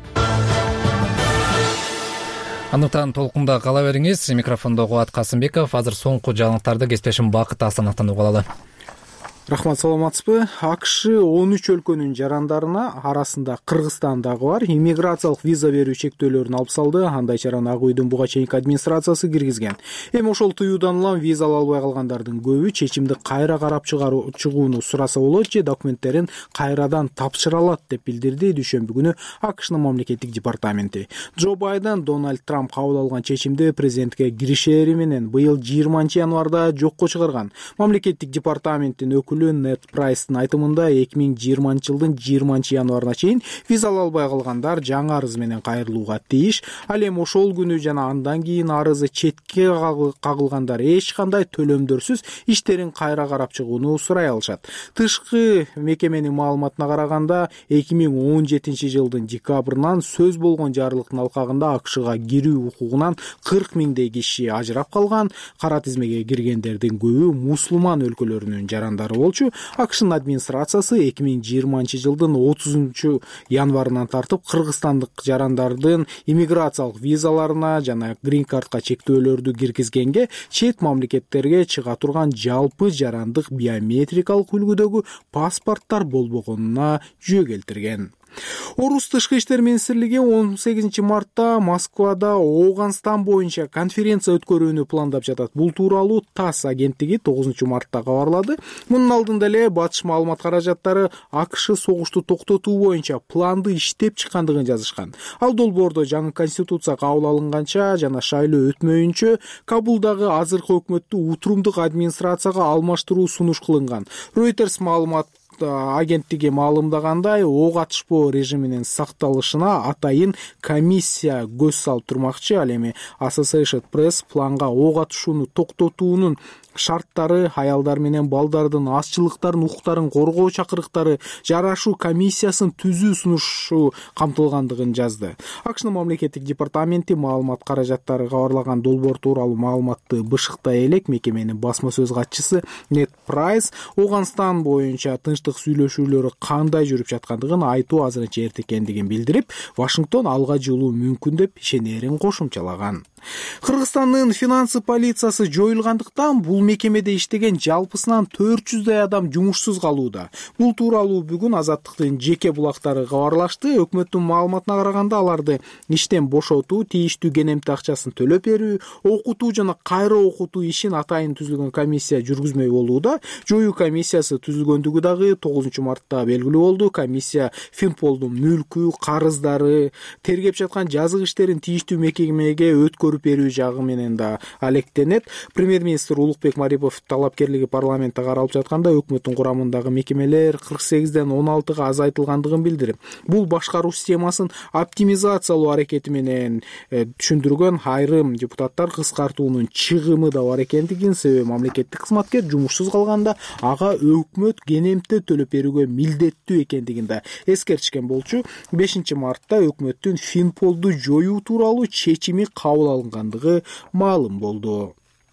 Андыктан толкунда кала бериңиз. Микрофондо Кубат Касымбеков. Азыр соңку жаңылыктарды кесиптешим Бакыт Асановдон угуп алалы. Рахмат, саламатсызбы? АКШ он үч өлкөнүн жарандарына арасында Кыргызстан дагы бар иммиграциялык виза берүү чектөөлөрүн алып салды. Андай чараны Ак үйдүн буга чейинки администрациясы киргизген. Эми ошол тыюудан улам виза ала албай калгандардын көбү чечимди кайра карап чыгууну сураса болот же документтерин кайрадан тапшыра алат деп билдирди дүйшөмбү күнү АКШнын мамлекеттик департаменти. Джо Байден Дональд Трамп кабыл алган чечимди президентке киришери менен быйыл жыйырманчы январда жокко чыгарган. Мамлекеттик департаменттин Нед Прайстын айтымында эки миң жыйырманчы жылдын жыйырманчы январына чейин виза ала албай калгандар жаңы арыз менен кайрылууга тийиш. Ал эми ошол күнү жана андан кийин арызы четке кагылгандар эч кандай төлөмдөрсүз иштерин кайра карап чыгууну сурай алышат. Тышкы мекеменин маалыматына караганда эки миң он жетинчи жылдын декабрынан сөз болгон жарлыктын алкагында АКШга кирүү укугунан кырк миңдей киши ажырап калган. Кара тизмеге киргендердин көбү мусулман өлкөлөрүнүн жарандары болчу. АКШнын администрациясы эки миң жыйырманчы жылдын отузунчу январынан тартып кыргызстандык жарандардын иммиграциялык визаларына жана грин картка чектөөлөрдү киргизгенге чет мамлекеттерге чыга турган жалпы жарандык биометрикалык үлгүдөгү паспорттор болбогонуна жөө келтирген. Орус тышкы иштер министрлиги он сегизинчи мартта Москвада Ооганстан боюнча конференция өткөрүүнү пландап жатат. Бул тууралуу ТАСС агенттиги тогузунчу мартта кабарлады. Мунун алдында эле батыш маалымат каражаттары АКШ согушту токтотуу боюнча планды иштеп чыккандыгын жазышкан. Ал долбоордо жаңы конституция кабыл алынганча жана шайлоо өтмөйүнчө Кабулдагы азыркы өкмөттү утурумдук администрацияга алмаштыруу сунуш кылынган. Reuters маалымат агенттиги маалымдагандай, ок атышпоо режиминин сакталышына атайын комиссия көз салып турмакчы. Ал эми Associated Press планга ок атышууну токтотуунун шарттары, аялдар менен балдардын азчылыктарын, укуктарын коргоо чакырыктары жарашуу комиссиясын түзүү сунушу камтылгандыгын жазды. АКШнын мамлекеттик департаменти маалымат каражаттары кабарлаган долбоор тууралуу маалыматты бышыктай элек мекеменин басма сөз катчысы Нед Прайс Ооганстан боюнча тынчтык сүйлөшүүлөрү кандай жүрүп жаткандыгын айтуу азырынча эрте экендигин билдирип, Вашингтон алга жылуу мүмкүн деп ишенерин кошумчалаган. Кыргызстандын финансы полициясы жоюлгандыктан бул мекемеде иштеген жалпысынан төрт жүздөй адам жумушсуз калууда. Бул тууралуу бүгүн Азаттыктын жеке булактары кабарлашты. Өкмөттүн маалыматына караганда аларды иштен бошотуу, тийиштүү кенемти акчасын төлөп берүү, окутуу жана кайра окутуу ишин атайын түзүлгөн комиссия жүргүзмөй болууда. Жоюу комиссиясы түзүлгөндүгү дагы тогузунчу мартта белгилүү болду. Комиссия Финполдун мүлкү, карыздары, тергеп жаткан жазык иштерин тийиштүү мекемеге өткөрүп берүү жагы менен да алектенет. Премьер-министр Улукбек Марипов талапкерлиги парламентте каралып жатканда өкмөттүн курамындагы мекемелер кырк сегизден он алтыга азайтылгандыгын билдирип, бул башкаруу системасын оптимизациялоо аракети менен түшүндүргөн. Айрым депутаттар кыскартуунун чыгымы да бар экендигин, себеби мамлекеттик кызматкер жумушсуз калганда ага өкмөт кенемти төлөп берүүгө милдеттүү экендигин да эскертишкен болчу. бешинчи мартта өкмөттүн Финполду жоюу тууралуу чечими кабыл алынгандыгы маалым болду.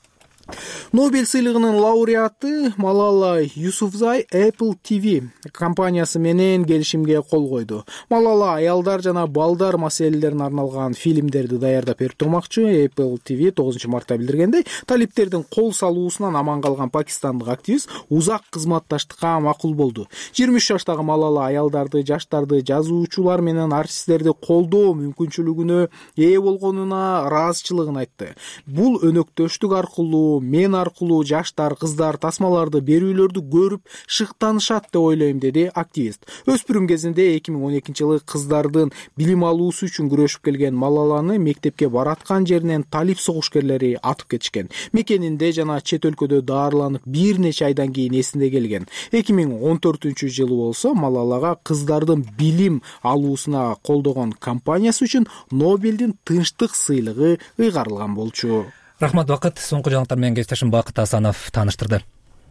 Нобель сыйлыгынын лауреаты Малала Юсуфзай Apple ти ви компаниясы менен келишимге кол койду. Малала аялдар жана балдар маселелерине арналган фильмдерди даярдап берип турмакчы. Apple ти ви тогузунчу мартта билдиргендей, талиптердин кол салуусунан аман калган пакистандык активист узак кызматташтыкка макул болду. жыйырма үч жаштагы Малала аялдарды, жаштарды, жазуучулар менен артисттерди колдоо мүмкүнчүлүгүнө ээ болгонуна ыраазычылыгын айтты. Бул өнөктөштүк аркылуу, мен аркылуу жаштар, кыздар тасмаларды берүүлөрдү көрүп шыктанышат деп ойлойм, деди активист. Өспүрүм кезинде эки миң он экинчи жылы кыздардын билим алуусу үчүн күрөшүп келген Малаланы мектепке бараткан жеринен талип согушкерлери атып кетишкен. Мекенинде жана чет өлкөдө даарыланып бир нече айдан кийин эсине келген. эки миң он төртүнчү жылы болсо Малалага кыздардын билим алуусуна колдогон компаниясы үчүн Нобелдин тынчтык сыйлыгы ыйгарылган болчу. Рахмат, Бакыт. Соңку жаңылыктар менен кесиптешим Бакыт Асанов тааныштырды.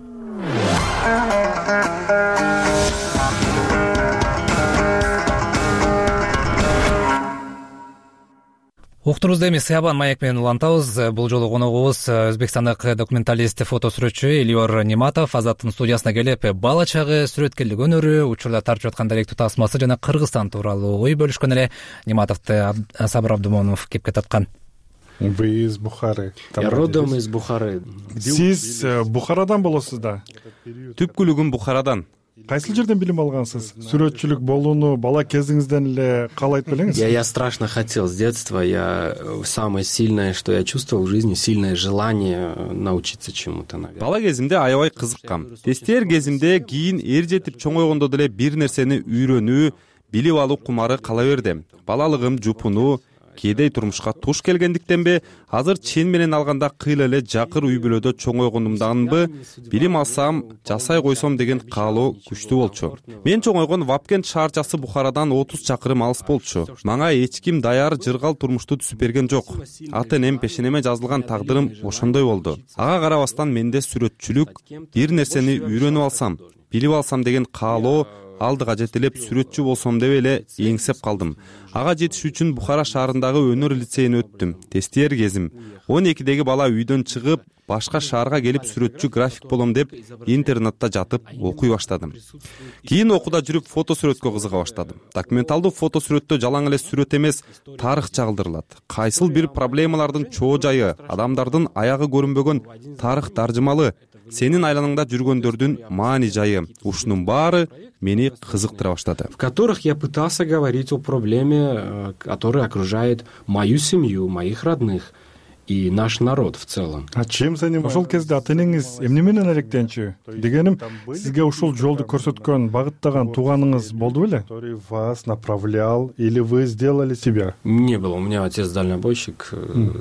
Уктурубузда эми Сыябан маек менен улантабыз. Бул жолу коногубуз өзбекстандык документалист, фото сүрөтчү Элиор Нематов Азаттын студиясына келип, бала чагы, сүрөткерлик өнөрү, учурда тартып жаткан даректүү тасмасы жана Кыргызстан тууралуу ой бөлүшкөн эле. Нематовду Сабыр Абдумонов кепке таткан. Вы из Бухары. Я родом из Бухары. Сиз Бухарадан болосуз да? Түпкүлүгүм Бухарадан. Кайсыл жерден билим алгансыз? Сүрөтчүлүк болууну бала кезиңизден эле каалайт белеңиз? Я, я страшно хотел с детства. Я самое сильное, что я чувствовал в жизни, сильное желание научиться чему-то, наверное. Бала кезимде аябай кызыккам. Тестер кезимде кийин эр жетип чоңойгондо деле бир нерсени үйрөнүү, билип алуу кумары кала берди. Балалыгым жупунуу, кээде турмушка туш келгендиктенби, азыр чен менен алганда кыйла эле жакыр үй бүлөдө чоңойгондумданбы, билим алсам, жасай койсом деген каалоо күчтүү болчу. Мен чоңойгон Вапкент шаарчасы Бухарадан отуз чакырым алыс болчу. Мага эч ким даяр жыргал турмушту түзүп берген жок. Ата энем пешенеме жазылган тагдырым ошондой болду. Ага карабастан менде сүрөтчүлүк, бир нерсени үйрөнүп алсам, билип алсам деген каалоо алдыга жетелеп сүрөтчү болсом деп эле эңсеп калдым. Ага жетиш үчүн Бухара шаарындагы өнөр лицейин өттүм. Тестер кезим. он экидеги бала үйдөн чыгып, башка шаарга келип сүрөтчү, график болом деп интернетте жатып окуй баштадым. Кийин окууда жүрүп фото сүрөткө кызыга баштадым. Документалдуу фото сүрөттө жалаң эле сүрөт эмес, тарых чагылдырылат. Кайсыл бир проблемалардын чоо жайы, адамдардын аягы көрүнбөгөн тарых таржымалы, сенин айланаңда жүргөндөрдүн маани жайы, ушунун баары мени кызыктыра баштады. В которых я пытался говорить о проблеме, которая окружает мою семью, моих родных и наш народ в целом. А чем занимаетесь? Ошол кезде ата энеңиз эмне менен алектенчү? Дегеним, сизге ушул жолду көрсөткөн, багыттаган тууганыңыз болду беле? Который вас направлял или вы сделали себя? Не было. У меня отец дальнобойщик,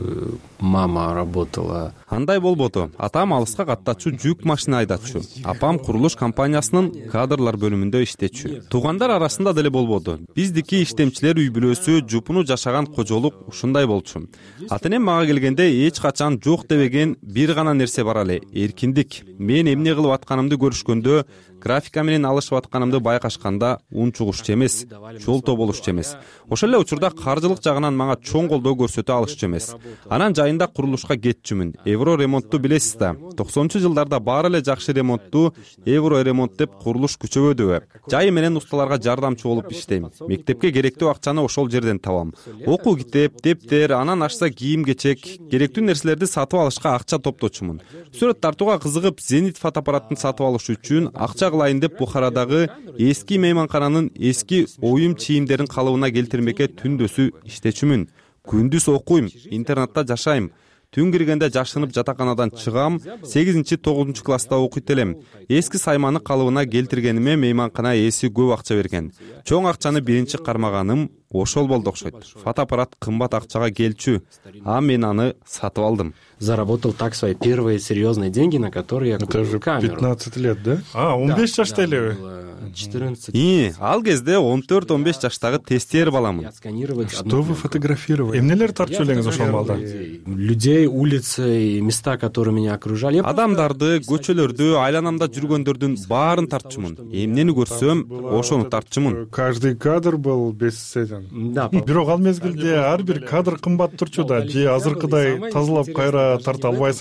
мама работала. Андай болбоду. Атам алыска каттачу жүк машина айдатчу. Апам курулуш компаниясынын кадрлар бөлүмүндө иштечү. Туугандар арасында деле болбоду. Биздики иштемчилер үй бүлөсү, жупуну жашаган кожолук ушундай болчу. Ата энем мага келгенде эч качан жок дебеген бир гана нерсе бар эле, эркиндик. Мен эмне кылып атканымды көрүшкөндө, графика менен алышып атканымды байкашканда унчугушчу эмес, жолто болушчу эмес. Ошол эле учурда каржылык жагынан мага чоң колдоо көрсөтө алышчу эмес. Анан жайында курулушка кетчүмүн. Евро ремонтту билесиз да. токсонунчу жылдарда баары эле жакшы ремонтту Евро ремонт деп курулуш күчөбөдүбү. Жайы менен усталарга жардамчы болуп иштейм. Мектепке керектүү акчаны ошол жерден табам. Окуу китеп, дептер, анан ашса кийим-кечек, керектүү нерселерди сатып алышка акча топточумун. Сүрөт тартууга кызыгып, Зенит фотоаппаратын сатып алыш үчүн акча кылайын деп Бухарадагы эски мейманкананын эски оюм чийимдерин калыбына келтирмекке түндөсү иштечүмүн. Күндүз окуйм, интернетте жашайм. Түн киргенде жашынып жатаканадан чыгам, сегизинчи тогузунчу класста окуйт элем. Эски сайманы калыбына келтиргениме мейманкана ээси көп акча берген. Чоң акчаны биринчи кармаганым ошол болду окшойт. Фотоаппарат кымбат акчага келчү, а мен аны сатып алдым. Заработал так свои первые серьезные деньги, на которые я купил Это камеру. же пятнадцать лет, да? А, он беш жашта элеби? четырнадцать. И, ал кезде он төрт он беш жаштагы тестер баламын. Что вы фотографировали? Эмнелер тартчу элеңиз ошол балда? Людей, улицы и места, которые меня окружали. Адамдарды, көчөлөрдү, айланамда жүргөндөрдүн баарын тартчумун. Эмнени көрсөм, ошону тартчумун. Каждый кадр был бесценен. Да. Бирок ал мезгилде ар бир кадр кымбат турчу да, же азыркыдай тазалап кайра тарта албайсың.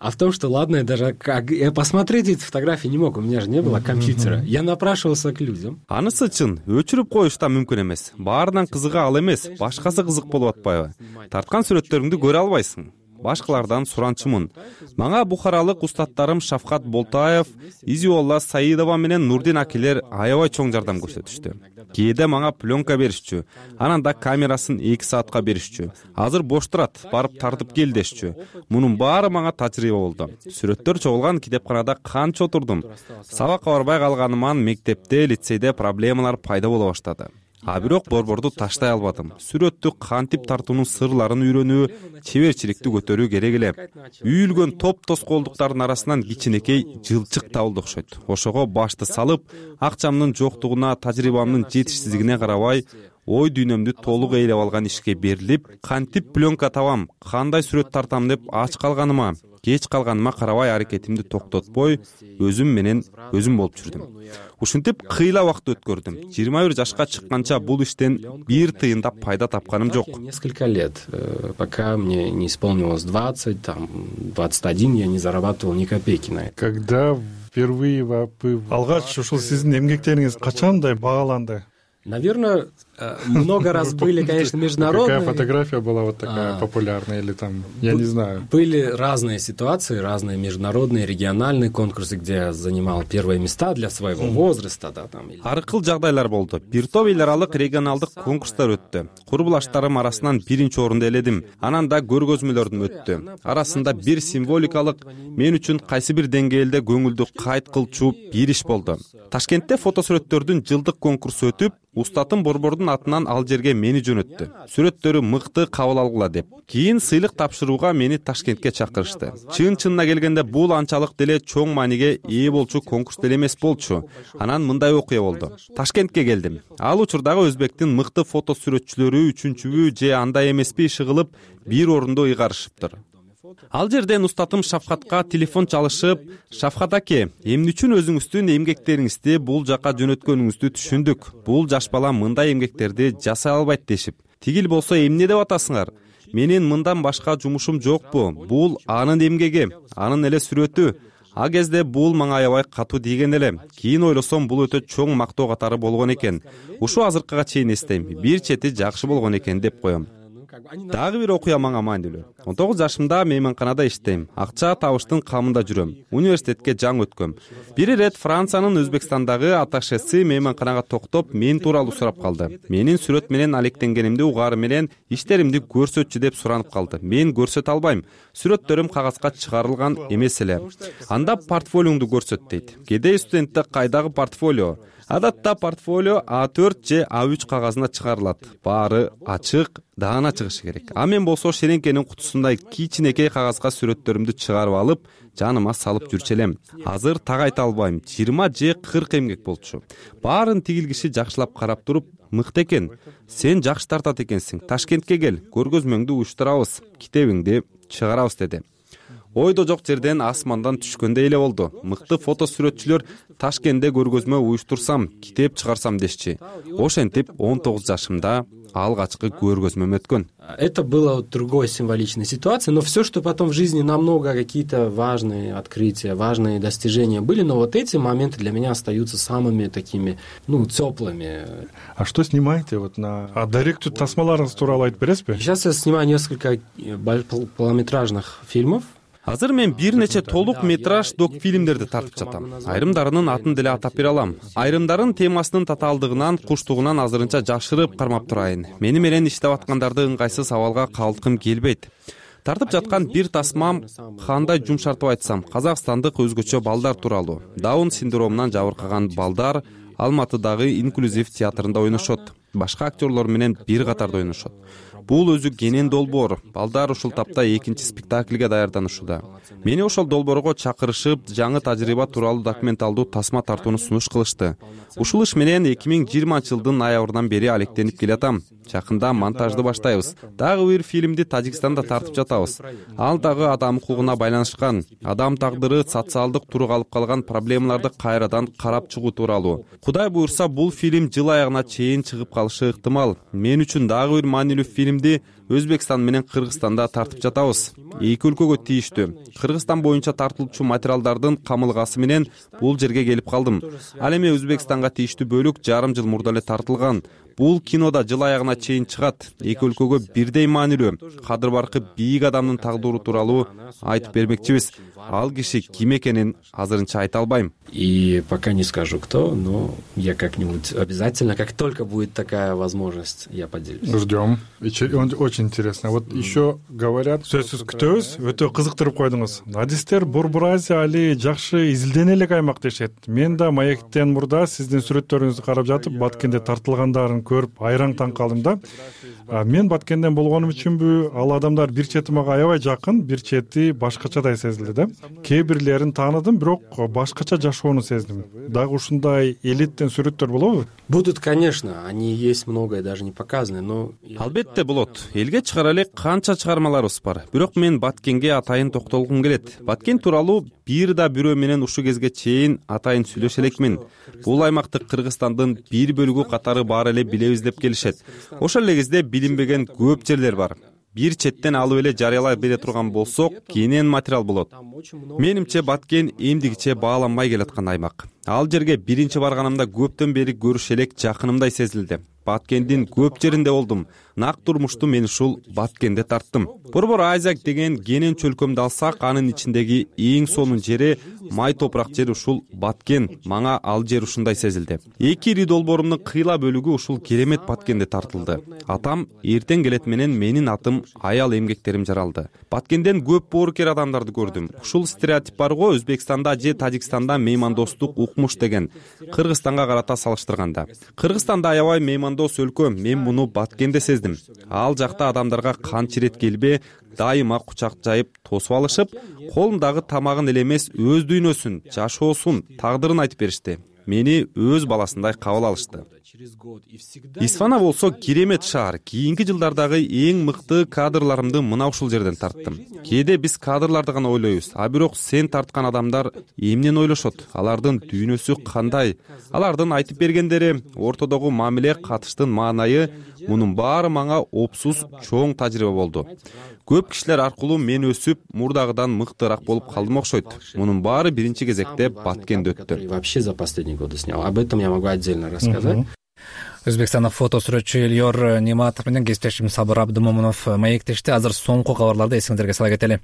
А в том, что, ладно, я даже как... я посмотреть эти фотографии не мог, у меня же не было компьютера. Я напрашивался к людям. Анысы чын, өчүрүп коюш да мүмкүн эмес. Баарынан кызыга ал эмес, башкасы кызык болуп атпайбы? Тарткан сүрөттөрүңдү көрө албайсың. Башкалардан суранчымын. Мага бухаралык устаттарым Шавкат Болтаев, Изиолла Саидова менен Нурдин акилер аябай чоң жардам көрсөтүштү. Кээде мага пленка беришчү, анан да камерасын эки саатка беришчү. Азыр бош турат, барып тартып кел дешчү. Мунун баары мага тажрыйба болду. Сүрөттөр чогулган китепканада канча отурдум. Сабакка барбай калганыман мектепте, лицейде проблемалар пайда боло баштады. А бирок борборду таштай албадым. Сүрөттү кантип тартуунун сырларын үйрөнүү, чеберчиликти көтөрүү керек эле. Үйүлгөн топ тоскоолдуктардын арасынан кичинекей жылчык табылды окшойт. Ошого башты салып, акчамдын жоктугуна, тажрыйбамдын жетишсиздигине карабай, ой дүйнөмдү толук ээлеп алган ишке берилип, кантип пленка табам, кандай сүрөт тартам деп ач калганыма, кеч калганыма карабай аракетимди токтотпой, өзүм менен өзүм болуп жүрдүм. Ушинтип кыйла убакыт өткөрдүм. жыйырма бир жашка чыкканча бул иштен бир тыйын да пайда тапканым жок. Несколько лет, пока мне не исполнилось двадцать, там, двадцать один, я не зарабатывал ни копейки на это. Когда впервые алгач ушул сиздин эмгектериңиз качандай бааланды? Наверное, много раз были, конечно, международные. Какая фотография была вот такая а, популярная или там, я не знаю. Были разные ситуации, разные международные, региональные конкурсы, где я занимал первые места для своего возраста, да, там. Ар кыл жагдайлар болду. Бир топ эл аралык регионалдык конкурстар өттү. Курбулаштарым арасынан биринчи орунду эледим. Анан да көргөзмөлөрдүн өттү. Арасында бир символикалык, мен үчүн кайсы бир деңгээлде көңүлдү кайт кылчу бир иш болду. Ташкентте фотосүрөттөрдүн жылдык конкурсу өтүп, устатым борбордун атынан ал жерге мени жөнөттү. Сүрөттөрү мыкты кабыл алгыла деп. Кийин сыйлык тапшырууга мени Ташкентке чакырышты. Чын-чынына келгенде бул анчалык деле чоң мааниге ээ болчу конкурс деле эмес болчу. Анан мындай окуя болду. Ташкентке келдим. Ал учурдагы өзбектин мыкты фото сүрөтчүлөрү үчүнчүбү же андай эмеспи ишыгылып бир орунду ыйгарышыптыр. Ал жерден устатым Шавкатка телефон чалышып, Шавкат аке, эмне үчүн өзүңүздүн эмгектериңизди бул жака жөнөткөнүңүздү түшүндүк. Бул жаш бала мындай эмгектерди жасай албайт дешип. Тигил болсо эмне деп атасыңар? Менин мындан башка жумушум жокпу? Бул анын эмгеги, анын эле сүрөтү. А кезде бул мага аябай катуу тийген эле. Кийин ойлосом, бул өтө чоң мактоо катары болгон экен. Ушу азыркыга чейин эстейм. Бир чети жакшы болгон экен деп коем. Дагы бир окуя мага маанилүү. он тогуз жашымда мейманканада иштейм. Акча табыштын камында жүрөм. Университетке жаңы өткөм. Бир ирет Франциянын Өзбекстандагы аташеси мейманканага токтоп, мен тууралуу сурап калды. Менин сүрөт менен алектенгенимди угаары менен иштеримди көрсөтчү деп суранып калды. Мен көрсөтө албайм. Сүрөттөрүм кагазга чыгарылган эмес эле. Анда портфолиоңду көрсөт дейт. Кедей студентте кайдагы портфолио? Адатта портфолио а төрт же а үч кагазына чыгарылат. Баары ачык, даана чыгышы керек. А мен болсо шереңкенин кутусундай кичинекей кагазга сүрөттөрүмдү чыгарып алып, жаныма салып жүрчү элем. Азыр так айта албайм, жыйырма же кырк эмгек болчу. Баарын тигил киши жакшылап карап туруп, мыкты экен. Сен жакшы тартат экенсиң. Ташкентке кел, көргөзмөңдү уюштурабыз, китебиңди чыгарабыз деди. Ойдо жок жерден асмандан түшкөндөй эле болду. Мыкты фото сүрөтчүлөр Ташкентте көргөзмө уюштурсам, китеп чыгарсам дешчи. Ошентип он тогуз жашымда алгачкы көргөзмөм өткөн. Это была другой символичная ситуация, но все, что потом в жизни намного какие-то важные открытия, важные достижения были, но вот эти моменты для меня остаются самыми такими, ну, теплыми. А что снимаете вот на... А директу тасмаларыңыз тууралуу айтып бересизби? Сейчас я снимаю несколько полнометражных фильмов. Азыр мен бир нече толук метраж док фильмдерди тартып жатам. Айрымдарынын атын деле атап бере алам. Айрымдарын темасынын татаалдыгынан, куштугунан азырынча жашырып кармап турайын. Мени менен иштеп аткандарды ыңгайсыз абалга калдыкым келбейт. Тартып жаткан бир тасмам, кандай жумшартып айтсам, казакстандык өзгөчө балдар тууралуу. Даун синдромунан жабыркаган балдар Алматыдагы инклюзив театрында ойношот. Башка актерлор менен бир катарда ойношот. Бул өзү кенен долбоор. Балдар ушул тапта экинчи спектакльге даярданышууда. Мени ошол долбоорго чакырышып, жаңы тажрыйба тууралуу документалдуу тасма тартууну сунуш кылышты. Ушул иш менен эки миң жыйырманчы жылдын аябырынан бери алектенип келатам. Жакында монтажды баштайбыз. Дагы бир фильмди Тажикстанда тартып жатабыз. Ал дагы адам укугуна байланышкан. Адам тагдыры, социалдык турук алып калган проблемаларды кайрадан карап чыгуу тууралуу. Кудай буйрса, бул фильм жыл аягына чейин чыгып калышы ыктымал. Мен үчүн дагы бир маанилүү фильмди Өзбекстан менен Кыргызстанда тартып жатабыз. Эки өлкөгө тийиштүү. Кыргызстан боюнча тартылчу материалдардын камылгасы менен бул жерге келип калдым. Ал эми Өзбекстанга тийиштүү бөлүк жарым жыл мурда эле тартылган. Бул кинода жыл аягына чейин чыгат. Эки өлкөгө бирдей маанилүү. Кадыр баркы бийик адамдын тагдыры тууралуу айтып бермекчибиз. Ал киши ким экенин азырынча айта албайм. И пока не скажу кто, но я как-нибудь обязательно, как только будет такая возможность, я поделюсь. Ждем. Очень интересно. Вот еще говорят, сөзсүз күтөбүз, өтө кызыктырып койдуңуз. Адистер Борбор Азия али жакшы изилдене элек аймак дешет. Мен да маектен мурда сиздин сүрөттөрүңүздү карап жатып, Баткенде тартылгандарын көрүп айраң таң калдым да. Мен Баткенден болгонум үчүнбү, ал адамдар бир чети мага аябай жакын, бир чети башкачадай сезилди да. Кээ бирлерин тааныдым, бирок башкача жашоону сездим. Дагы ушундай элиттен сүрөттөр болобу? Будут, конечно, они есть многое, даже не показаны, но... Албетте болот. Элге чыгара элек канча чыгармаларыбыз бар. Бирок мен Баткенге атайын токтолгум келет. Баткен тууралуу бир да бирөө менен ушу кезге чейин атайын сүйлөшө элекмин. Бул аймакты Кыргызстандын бир бөлүгү катары баары эле билебиз деп келишет. Ошол эле кезде билинбеген көп жерлер бар. Бир четтен алып эле жарыялай бере турган болсок, кенен материал болот. Менимче Баткен эмдигиче бааланбай келаткан аймак. Ал жерге биринчи барганымда көптөн бери көрүш элек жакынымдай сезилди. Баткендин көп жеринде болдум. Нак турмушту мен ушул Баткенде тарттым. Борбор Азия деген кенен чөлкөмдү алсак, анын ичиндеги эң сонун жери, май топурак жер ушул Баткен. Мага ал жер ушундай сезилди. Эки ири долбоорумдун кыйла бөлүгү ушул керемет Баткенде тартылды. Атам эртең келет менен менин атым аял эмгектерим жаралды. Баткенден көп боорукер адамдарды көрдүм. Ушул стереотип бар го, Өзбекстанда же Тажикстанда меймандостук укмуш деген. Кыргызстанга карата салыштырганда. Кыргызстанда аябай меймандос өлкө, мен муну Баткенде сездим. Ал жакта адамдарга канча ирет келбе, дайыма кучак жайып тосуп алышып, колундагы тамагын эле эмес, өз дүйнөсүн, жашоосун, тагдырын айтып беришти. Мени өз баласындай кабыл алышты. Исфана болсо керемет шаар. Кийинки жылдардагы эң мыкты кадрларымды мына ушул жерден тарттым. Кээде биз кадрларды гана ойлойбуз, а бирок сен тарткан адамдар эмнени ойлошот? Алардын дүйнөсү кандай? Алардын айтып бергендери, ортодогу мамиле, катыштын маанайы, мунун баары мага опсуз чоң тажрыйба болду. Көп кишилер аркылуу мен өсүп, мурдагыдан мыктыраак болуп калдым окшойт. Мунун баары биринчи кезекте Баткенде өттү. Вообще за последние годы снял. Об этом я могу отдельно рассказать. Өзбекстандык фото сүрөтчү Эльор Нематов менен кесиптешим Сабыр Абдымомунов маектешти. Азыр соңку кабарларды эсиңиздерге сала кетели.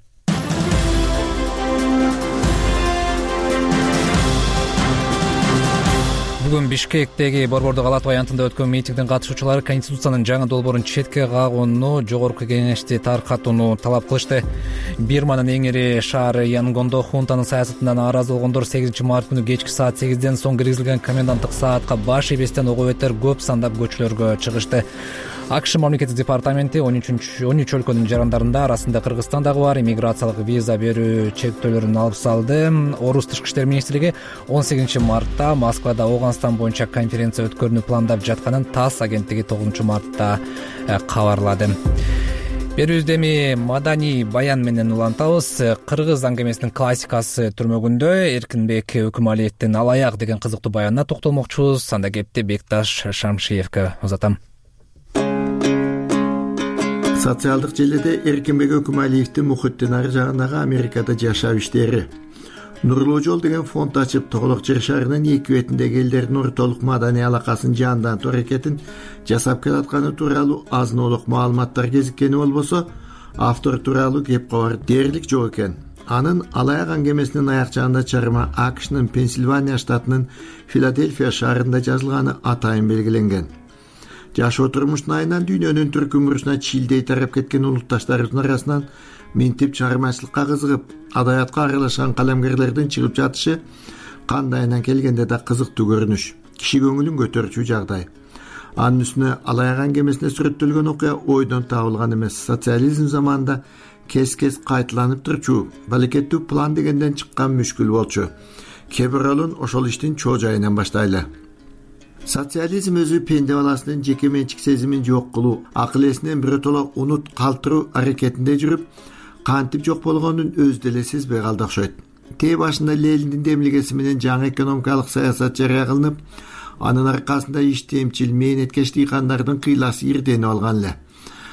Бүгүн Бишкектеги Борбордук Ала-Тоо аянтында өткөн митингдин катышуучулары Конституциянын жаңы долбоорун четке кагууну, Жогорку Кеңешти таркатууну талап кылышты. Бирманын эң ири шаары Янгондо хунтанын саясатынан нааразы болгондор сегизинчи март күнү кечки саат сегизден соң киргизилген коменданттык саатка баш ийбестен ого бетер көп сандап көчөлөргө чыгышты. АКШ мамлекеттик департаменти он үч өлкөнүн жарандарында арасында Кыргызстан дагы бар иммиграциялык виза берүү чектөөлөрүн алып салды. Орус тышкы иштер министрлиги он сегизинчи мартта Москвада Ооганстан боюнча конференция өткөрүүнү пландап жатканын ТАСС агенттиги тогузунчу мартта кабарлады. Берүүбүздө эми маданий баян менен улантабыз. Кыргыз аңгемесинин классикасы түрмөгүндө Эркинбек Өкүмалиевдин Алаяк деген кызыктуу баянына токтолмокчубуз. Анда кепти Бекташ Шамшиевке узатам. Социалдык желеде Эркинбек Өкүмалиевдин мухиттин ары жагындагы Америкада жашап иштери. Нурлуу жол деген фонд ачып, Тоголок жер шарынын эки бетиндеги элдердин ортолук маданий алакасын жандантуу аракетин жасап келатканы тууралуу азын-олук маалыматтар кезиккени болбосо, автор тууралуу кеп кабар дээрлик жок экен. Анын Алаяк аңгемесинин аякчагында чыгарма АКШнын Пенсильвания штатынын Филадельфия шаарында жазылганы атайын белгиленген. Жашоо турмуштун айынан дүйнөнүн түркү мурусуна чилдей тарап кеткен улутташтарыбыздын арасынан минтип чыгармачылыкка кызыгып, адаятка аралашкан калемгерлердин чыгып жатышы кандайынан келгенде да кызыктуу көрүнүш, киши көңүлүн көтөрчү жагдай. Анын үстүнө Алаяк аңгемесине сүрөттөлгөн окуя ойдон табылган эмес, социализм заманында кес-кес кайталанып турчу, балекеттүү план дегенден чыккан мүшкүл болчу. Кээ бир ролун ошол иштин чоо жайынан баштайлы. Социализм өзү пенде баласынын жеке менчик сезимин жок кылуу, акыл эсинен биротоло унут калтыруу аракетинде жүрүп, кантип жок болгонун өзү деле сезбей калды окшойт. Тээ башында Лениндин демилгеси менен жаңы экономикалык саясат жарыя кылынып, анын аркасында иштемчил, мээнеткеч дыйкандардын кыйласы ирденип алган эле.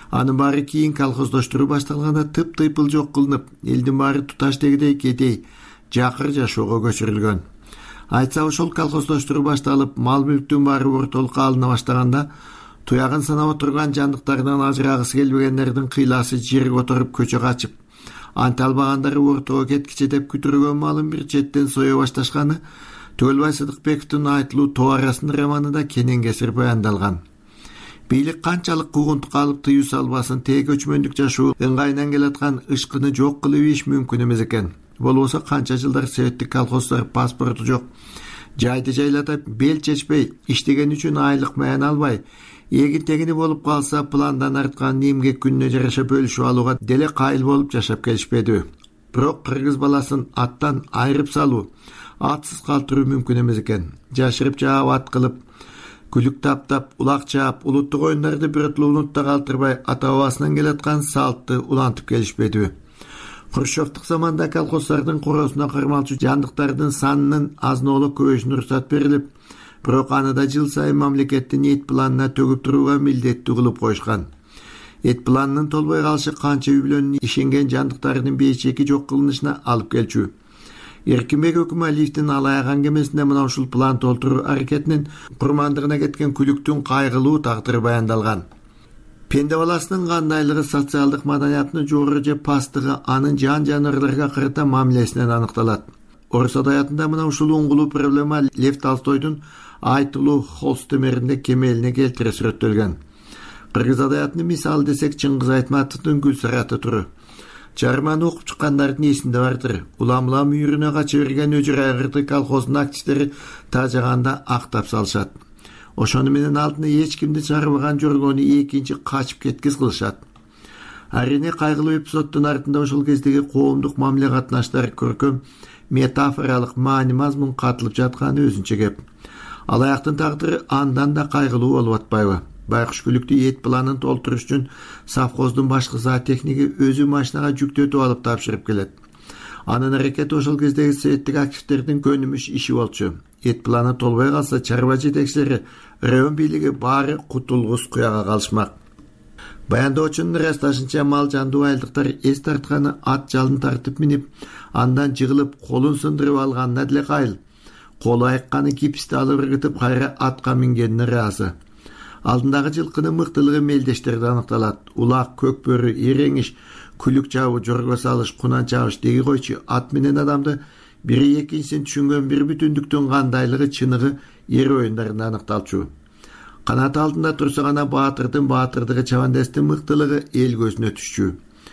Анын баары кийин колхоздоштуруу башталганда тыптыйпыл жок кылынып, элдин баары туташтегидей кедей, жакыр жашоого көчүрүлгөн. Айтса ошол колхоздоштуруу башталып, мал мүлктүн баары ортолукка алына баштаганда, туягын санап отурган жандыктардан ажырагысы келбегендердин кыйласы жерге отуруп көчө качып, анта албагандары ортого кеткиче деп күтүргөн малын бир четтен сое башташканы Төлөбай Сыдыкбековдун айтылуу Тоо арасын романында кенен кесир баяндалган. Бийлик канчалык куугунтукка алып тыюу салбасын, тээ көчмөндүк жашоо ыңгайынан келаткан ышкыны жок кылып иш мүмкүн эмес экен. Болбосо канча жылдар советтик колхоздар паспорту жок, жайды жайлатып бел чечпей, иштеген үчүн айлык маян албай, эгин тегини болуп калса пландан арткан эмгек күнүнө жараша бөлүшүп алууга деле кайыл болуп жашап келишпедиби? Бирок кыргыз баласын аттан айырып салуу, атсыз калтыруу мүмкүн эмес экен. Жашырып жаап ат кылып, күлүк таптап, улак чаап, улуттук оюндарды биротулуу унутта калтырбай ата бабасынан келаткан салтты улантып келишпедиби? Хрущевдук заманда колхоздардын коросуна кармалчу жандыктардын санынын азын-ооло көбөйүшүнө уруксат берилип, бирок аны да жыл сайын мамлекеттин эт планына төгүп турууга милдеттүү кылып коюшкан. Эт планынын толбой калышы канча үй бүлөнүн ишенген жандыктарынын бейчеки жок кылынышына алып келчү. Эркинбек Өкүмалиевдин алаяк аңгемесинде мына ушул план толтуруу аракетинин курмандыгына кеткен күлүктүн кайгылуу тагдыры баяндалган. Пенде баласынын кандайлыгы социалдык маданиятынын жогору же пасттыгы анын жан жаныбарларга карата мамилесинен аныкталат. Орус адаятында мына ушул уңгулуу проблема Лев Толстойдун айтылуу Холстемеринде кемелине келтире сүрөттөлгөн. Кыргыз адаятынын мисалы десек Чыңгыз Айтматовдун Гүлсараты туру. Чарманы окуп чыккандардын эсинде бардыр. Улам-улам үйрүнө кача берген Өжүр айгырды колхоздун активдери тажаганда актап салышат. Ошону менен алдына эч кимди чарбаган жоргону экинчи качып кеткиз кылышат. Арине кайгылуу эпизоддун артында ошол кездеги коомдук мамиле катнаштары көркөм метафоралык маани мазмун катылып жатканы өзүнчө кеп. Алаяктын тагдыры андан да кайгылуу болуп атпайбы? Байкуш күлүктү эт планын толтуруш үчүн совхоздун башкы зоотехниги өзү машинага жүктөтүп алып тапшырып келет. Анын аракети ошол кездеги советтик активдердин көнүмүш иши болчу. Эт планы толбой калса, чарба жетекчилери, район бийлиги баары кутулгус куяга калышмак. Баяндоочунун ырасташынча мал жандуу айылдыктар эс тартканы ат жалын тартып минип, андан жыгылып колун сындырып алганына деле кайыл. Колу айыкканы киписти алып ыргытып кайра атка мингенине ыраазы. Алдындагы жылкынын мыктылыгы мелдештерде аныкталат. Улак, көк бөрү, эреңиш, күлүк чабуу, жорго салыш, кунан чабыш деги койчу ат менен адамды бири экинчисин түшүнгөн бир бүтүндүктүн кандайлыгы, чыныгы эр оюндарында аныкталчу. Канат алдында турса гана баатырдын баатырдыгы, чабандестин мыктылыгы эл көзүнө түшчү.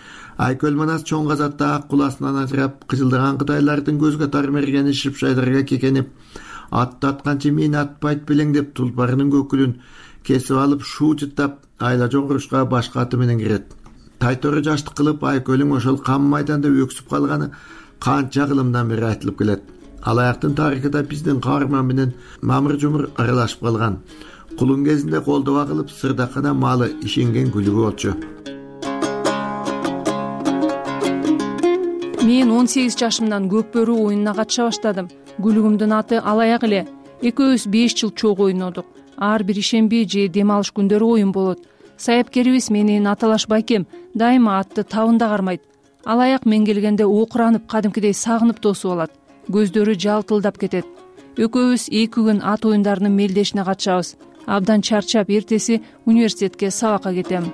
Айкөл Манас чоң казатта ак куласынан ажырап, кыжылдаган кытайлардын көзгө тар мергени шыпшайдарга кекенип, атты атканчы мен атпайт белең деп тулпарынын көкүлүн кесип алып шуу жыттап айла жоңгурушка башка аты менен кирет. Тайтору жаштык кылып Айкөлүң ошол кам майданда өксүп калганы канча кылымдан бери айтылып келет. Алаяктын тарыхында биздин каарман менен мамыр жумур аралашып калган. Кулун кезинде колдоба кылып сырдакана малы ишенген күлүгү болчу. Мен он сегиз жашымдан көк бөрү оюнуна катыша баштадым. Күлүгүмдүн аты Алаяк эле. Экөөбүз беш жыл чогуу ойнодук. Ар бир ишемби же дем алыш күндөрү оюн болот. Саяпкерибиз менин Аталаш байкем дайыма атты табында кармайт. Алаяк мен келгенде окуранып, кадимкидей сагынып тосуп алат. Көздөрү жалтылдап кетет. Экөөбүз эки күн ат оюндарынын мелдешине катышабыз. Абдан чарчап эртеси университетке сабакка кетем.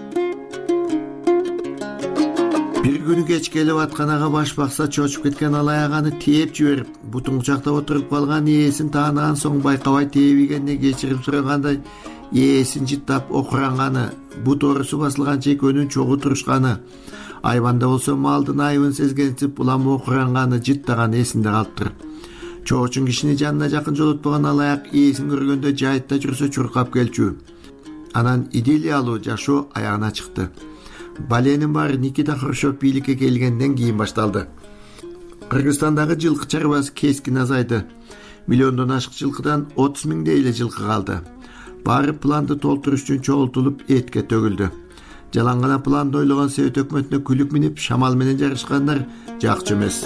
Бир күнү кеч келип атканага баш бакса чочуп кеткен алаяк аны тээп жиберип, бутун кучактап отуруп калган ээсин таанаган соң байкабай тээбигенине кечирим сурагандай ээсин жыттап окуранганы, бут орусу басылганча экөөнүн чогуу турушканы, айбанда болсо малдын айыбын сезгенсип улам окуранганы жыттаган эсинде калыптыр. Чоочун кишини жанына жакын жолотпогон алаяк ээсин көргөндө жайытта жүрсө чуркап келчү. Анан идиллиялуу жашоо аягына чыкты. Баленин баары Никита Хрущев бийликке келгенден кийин башталды. Кыргызстандагы жылкы чарбасы кескин азайды. Миллиондон ашык жылкыдан отуз миңдей эле жылкы калды. Баары планды толтуруш үчүн чогултулуп этке төгүлдү. Жалаң гана планды ойлогон Совет өкмөтүнө күлүк минип, шамал менен жарышкандар жакчу эмес.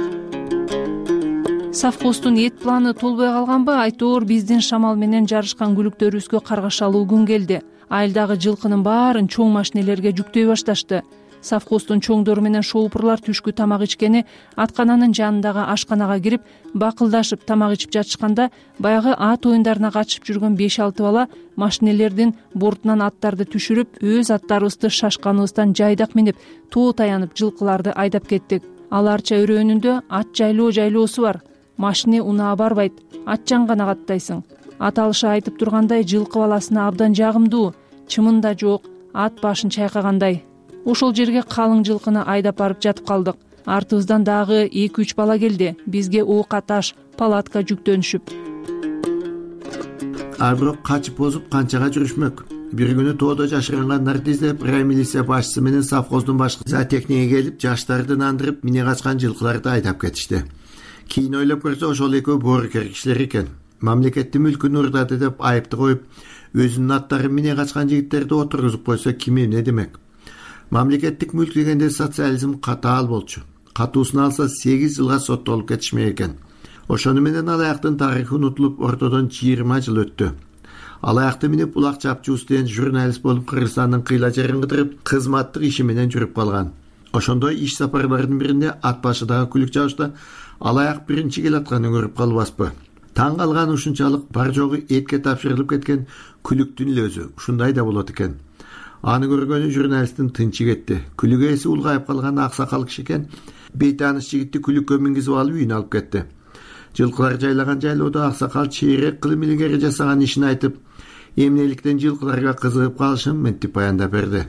Совхоздун эт планы толбой калганбы? Айтоор биздин шамал менен жарышкан күлүктөрүбүзгө каргашалуу күн келди. айылдагы жылкынын баарын чоң машинелерге жүктөй башташты. Совхоздун чоңдору менен шоупурлар түшкү тамак ичкени аткананын жанындагы ашканага кирип бакылдашып тамак ичип жатышканда баягы ат оюндарына катышып жүргөн беш алты бала машинелердин бортунан аттарды түшүрүп өз аттарыбызды шашканыбыздан жайдак минип тоо таянып жылкыларды айдап кеттик. Аларча өрөөнүндө ат жайлоо жайлоосу бар. Машине унаа барбайт, атчан гана каттайсың. Аталышы айтып тургандай жылкы баласына абдан жагымдуу, чымын да жок, ат башын чайкагандай. Ошол жерге калың жылкыны айдап барып жатып калдык. Артыбыздан дагы эки үч бала келди. Бизге оокат аш, палатка жүктөнүшүп. А бирок качып озуп канчага жүрүшмөк. Бир күнү тоодо жашыргандарды издеп, раймилиция башчысы менен совхоздун башкы зоотехниге келип, жаштарды нандырып, мине качкан жылкыларды айдап кетишти. Кийин ойлоп көрсө, ошол экөө боорукер кишилер экен. Мамлекеттин мүлкүн урдады деп айыпты коюп, өзүнүн аттары мине качкан жигиттерди отургузуп койсо ким эмне демек? Мамлекеттик мүлк дегенде социализм катаал болчу. Катуусун алса сегиз жылга соттолуп кетишмек экен. Ошону менен алаяктын тарыхы унутулуп, ортодон жыйырма жыл өттү. Алаякты минип Улак Чапчуус деген журналист болуп Кыргызстандын кыйла жерин кыдырып, кызматтык иши менен жүрүп калган. Ошондой иш сапарларынын биринде ат башыдагы күлүк жабышта алаяк биринчи келатканын көрүп калбаспы? Таң калган ушунчалык бар жогу этке тапшырылып кеткен күлүктүн эле өзү ушундай да болот экен. Аны көргөнү журналисттин тынчы кетти. Күлүк ээси улгайып калган аксакал киши экен. Бейтааныш жигитти күлүккө мингизип алып үйүнө алып кетти. Жылкылар жайлаган жайлоодо аксакал чейрек кылым илгери жасаган ишин айтып, эмнеликтен жылкыларга кызыгып калышын мынтип баяндап берди.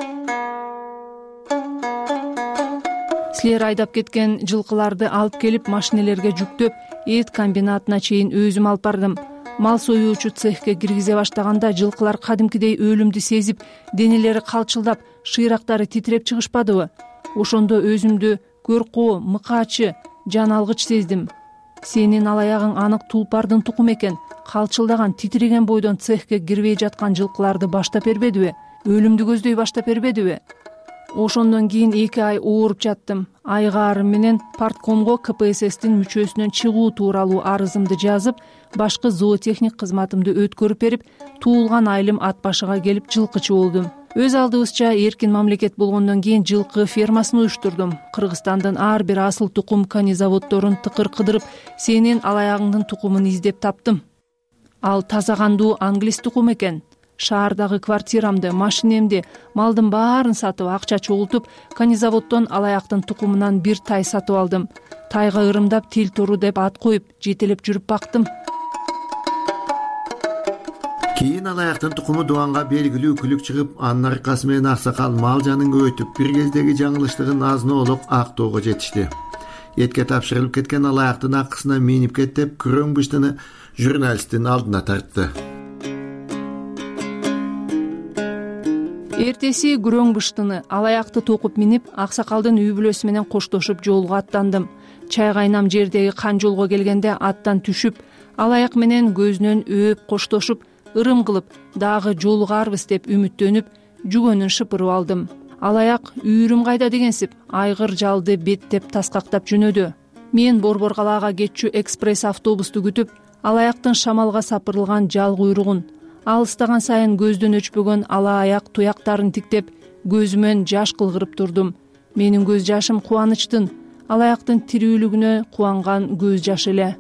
Силер айдап кеткен жылкыларды алып келип машинелерге жүктөп, эт комбинатына чейин өзүм алып бардым. Мал союучу цехке киргизе баштаганда жылкылар кадимкидей өлүмдү сезип, денелери калчылдап, шыйрактары титиреп чыгышпадыбы? Ошондо өзүмдү көркоо, мыкаачы, жан алгыч сездим. Сенин алаягың анык тулпардын тукуму экен. Калчылдаган, титиреген бойдон цехке кирбей жаткан жылкыларды баштап бербедиби? Өлүмдү көздөй баштап бербедиби? Ошондон кийин эки ай ооруп жаттым. Айгаарым менен парткомго ка пэ эс эстин мүчөсүнөн чыгуу тууралуу арызымды жазып, башкы зоотехник кызматымды өткөрүп берип, туулган айылым ат башыга келип жылкычы болдум. Өз алдыбызча эркин мамлекет болгондон кийин жылкы фермасын уюштурдум. Кыргызстандын ар бир асыл тукум кани заводдорун тыкыр кыдырып, сенин алаягыңдын тукумун издеп таптым. Ал таза кандуу англис тукум экен. Шаардагы квартирамды, машинемди, малдын баарын сатып, акча чогултуп, канизаводдон алаяктын тукумунан бир тай сатып алдым. Тайга ырымдап тил тору деп ат коюп, жетелеп жүрүп бактым. Кийин алаяктын тукуму Дуанга белгилүү күлүк чыгып, анын аркасы менен аксакал мал жанын көбөйтүп, бир кездеги жаңылыштыгын азын-оолук актоого жетишти. Этке тапшырылып кеткен алаяктын акысына минип кет деп күрөң быштыны журналисттин алдына тартты. Эртеси күрөң быштыны алаякты токуп минип, аксакалдын үй бүлөсү менен коштошуп жолго аттандым. Чай кайнам жердеги кан жолго келгенде аттан түшүп, алаяк менен көзүнөн өөп коштошуп, ырым кылып, дагы жолугарбыз деп үмүттөнүп, жүгөнүн шыпырып алдым. Алаяк үйүрүм кайда дегенсип, айгыр жалды беттеп таскактап жөнөдү. Мен Борбор-Калаага кетчү экспресс автобусту күтүп, алаяктын шамалга сапырылган жал куйругун, алыстаган сайын көздөн өчпөгөн ала аяк туяктарын тиктеп, көзүмөн жаш кылгырып турдум. Менин көз жашым кубанычтын, алаяктын тирүүлүгүнө кубанган көз жашы эле.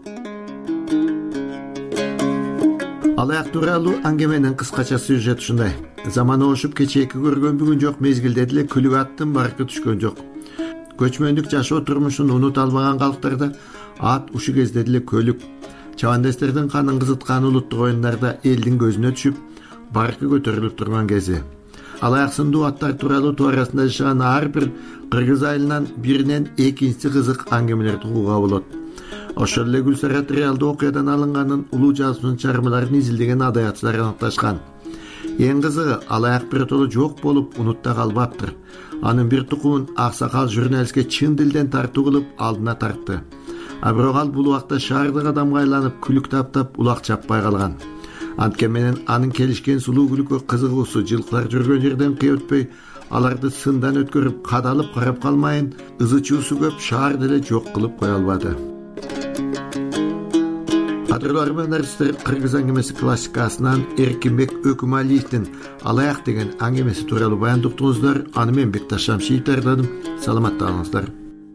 Алаяк тууралуу аңгеменин кыскача сюжети ушундай. Заман ошуп кечээки көргөн бүгүн жок, мезгилде деле күлүк аттын баркы түшкөн жок. Көчмөндүк жашоо турмушун унута албаган калктарда ат ушу кезде деле көлүк. Чабандестердин канын кызыткан улуттук оюндарда элдин көзүнө түшүп, баркы көтөрүлүп турган кези. Алаяк сындуу аттар тууралуу тоо арасында жашаган ар бир кыргыз айылынан биринен экинчиси кызык аңгемелерди угууга болот. Ошол эле Гүлсарат реалдуу окуядан алынганын улуу жазуучунун чыгармаларын изилдеген адаятчылар аныкташкан. Эң кызыгы, алаяк биротоло жок болуп, унутта калбаптыр. Анын бир тукумун аксакал журналистке чын дилден тартуу кылып алдына тартты. А бирок ал бул убакта шаардык адамга айланып, күлүк таптап, улак чаппай калган. Анткени менен анын келишкен сулуу күлүккө кызыгуусу жылкылар жүргөн жерден кыйып өтпөй, аларды сындан өткөрүп, кадалып карап калмайын, ызы чуусу көп шаар деле жок кылып кое албады. Кадрлар менен арыстыр кыргыз аңгемеси классикасынан Эркинбек Өкүмалиевдин Алаяк деген аңгемеси тууралуу баяндап уктуңуздар. Аны мен Бекташ Шамшиев даярдадым. Саламатта калыңыздар.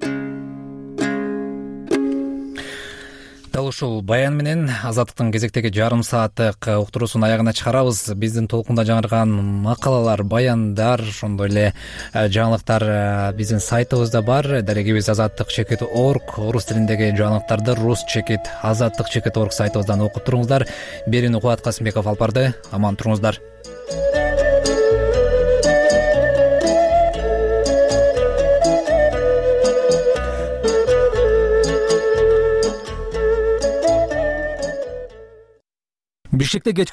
Дал ушул баян менен Азаттыктын кезектеги жарым сааттык уктуруусун аягына чыгарабыз. Биздин толкунда жаңырган макалалар, баяндар, ошондой эле жаңылыктар биздин сайтыбызда бар. Дарегибиз азаттык чекит точка орг. Орус тилиндеги жаңылыктарды рус чекит азаттык чекит точка орг сайтыбыздан окуп туруңуздар. Берүүнү Кубат Касымбеков алып барды. Аман туруңуздар. Бишкекте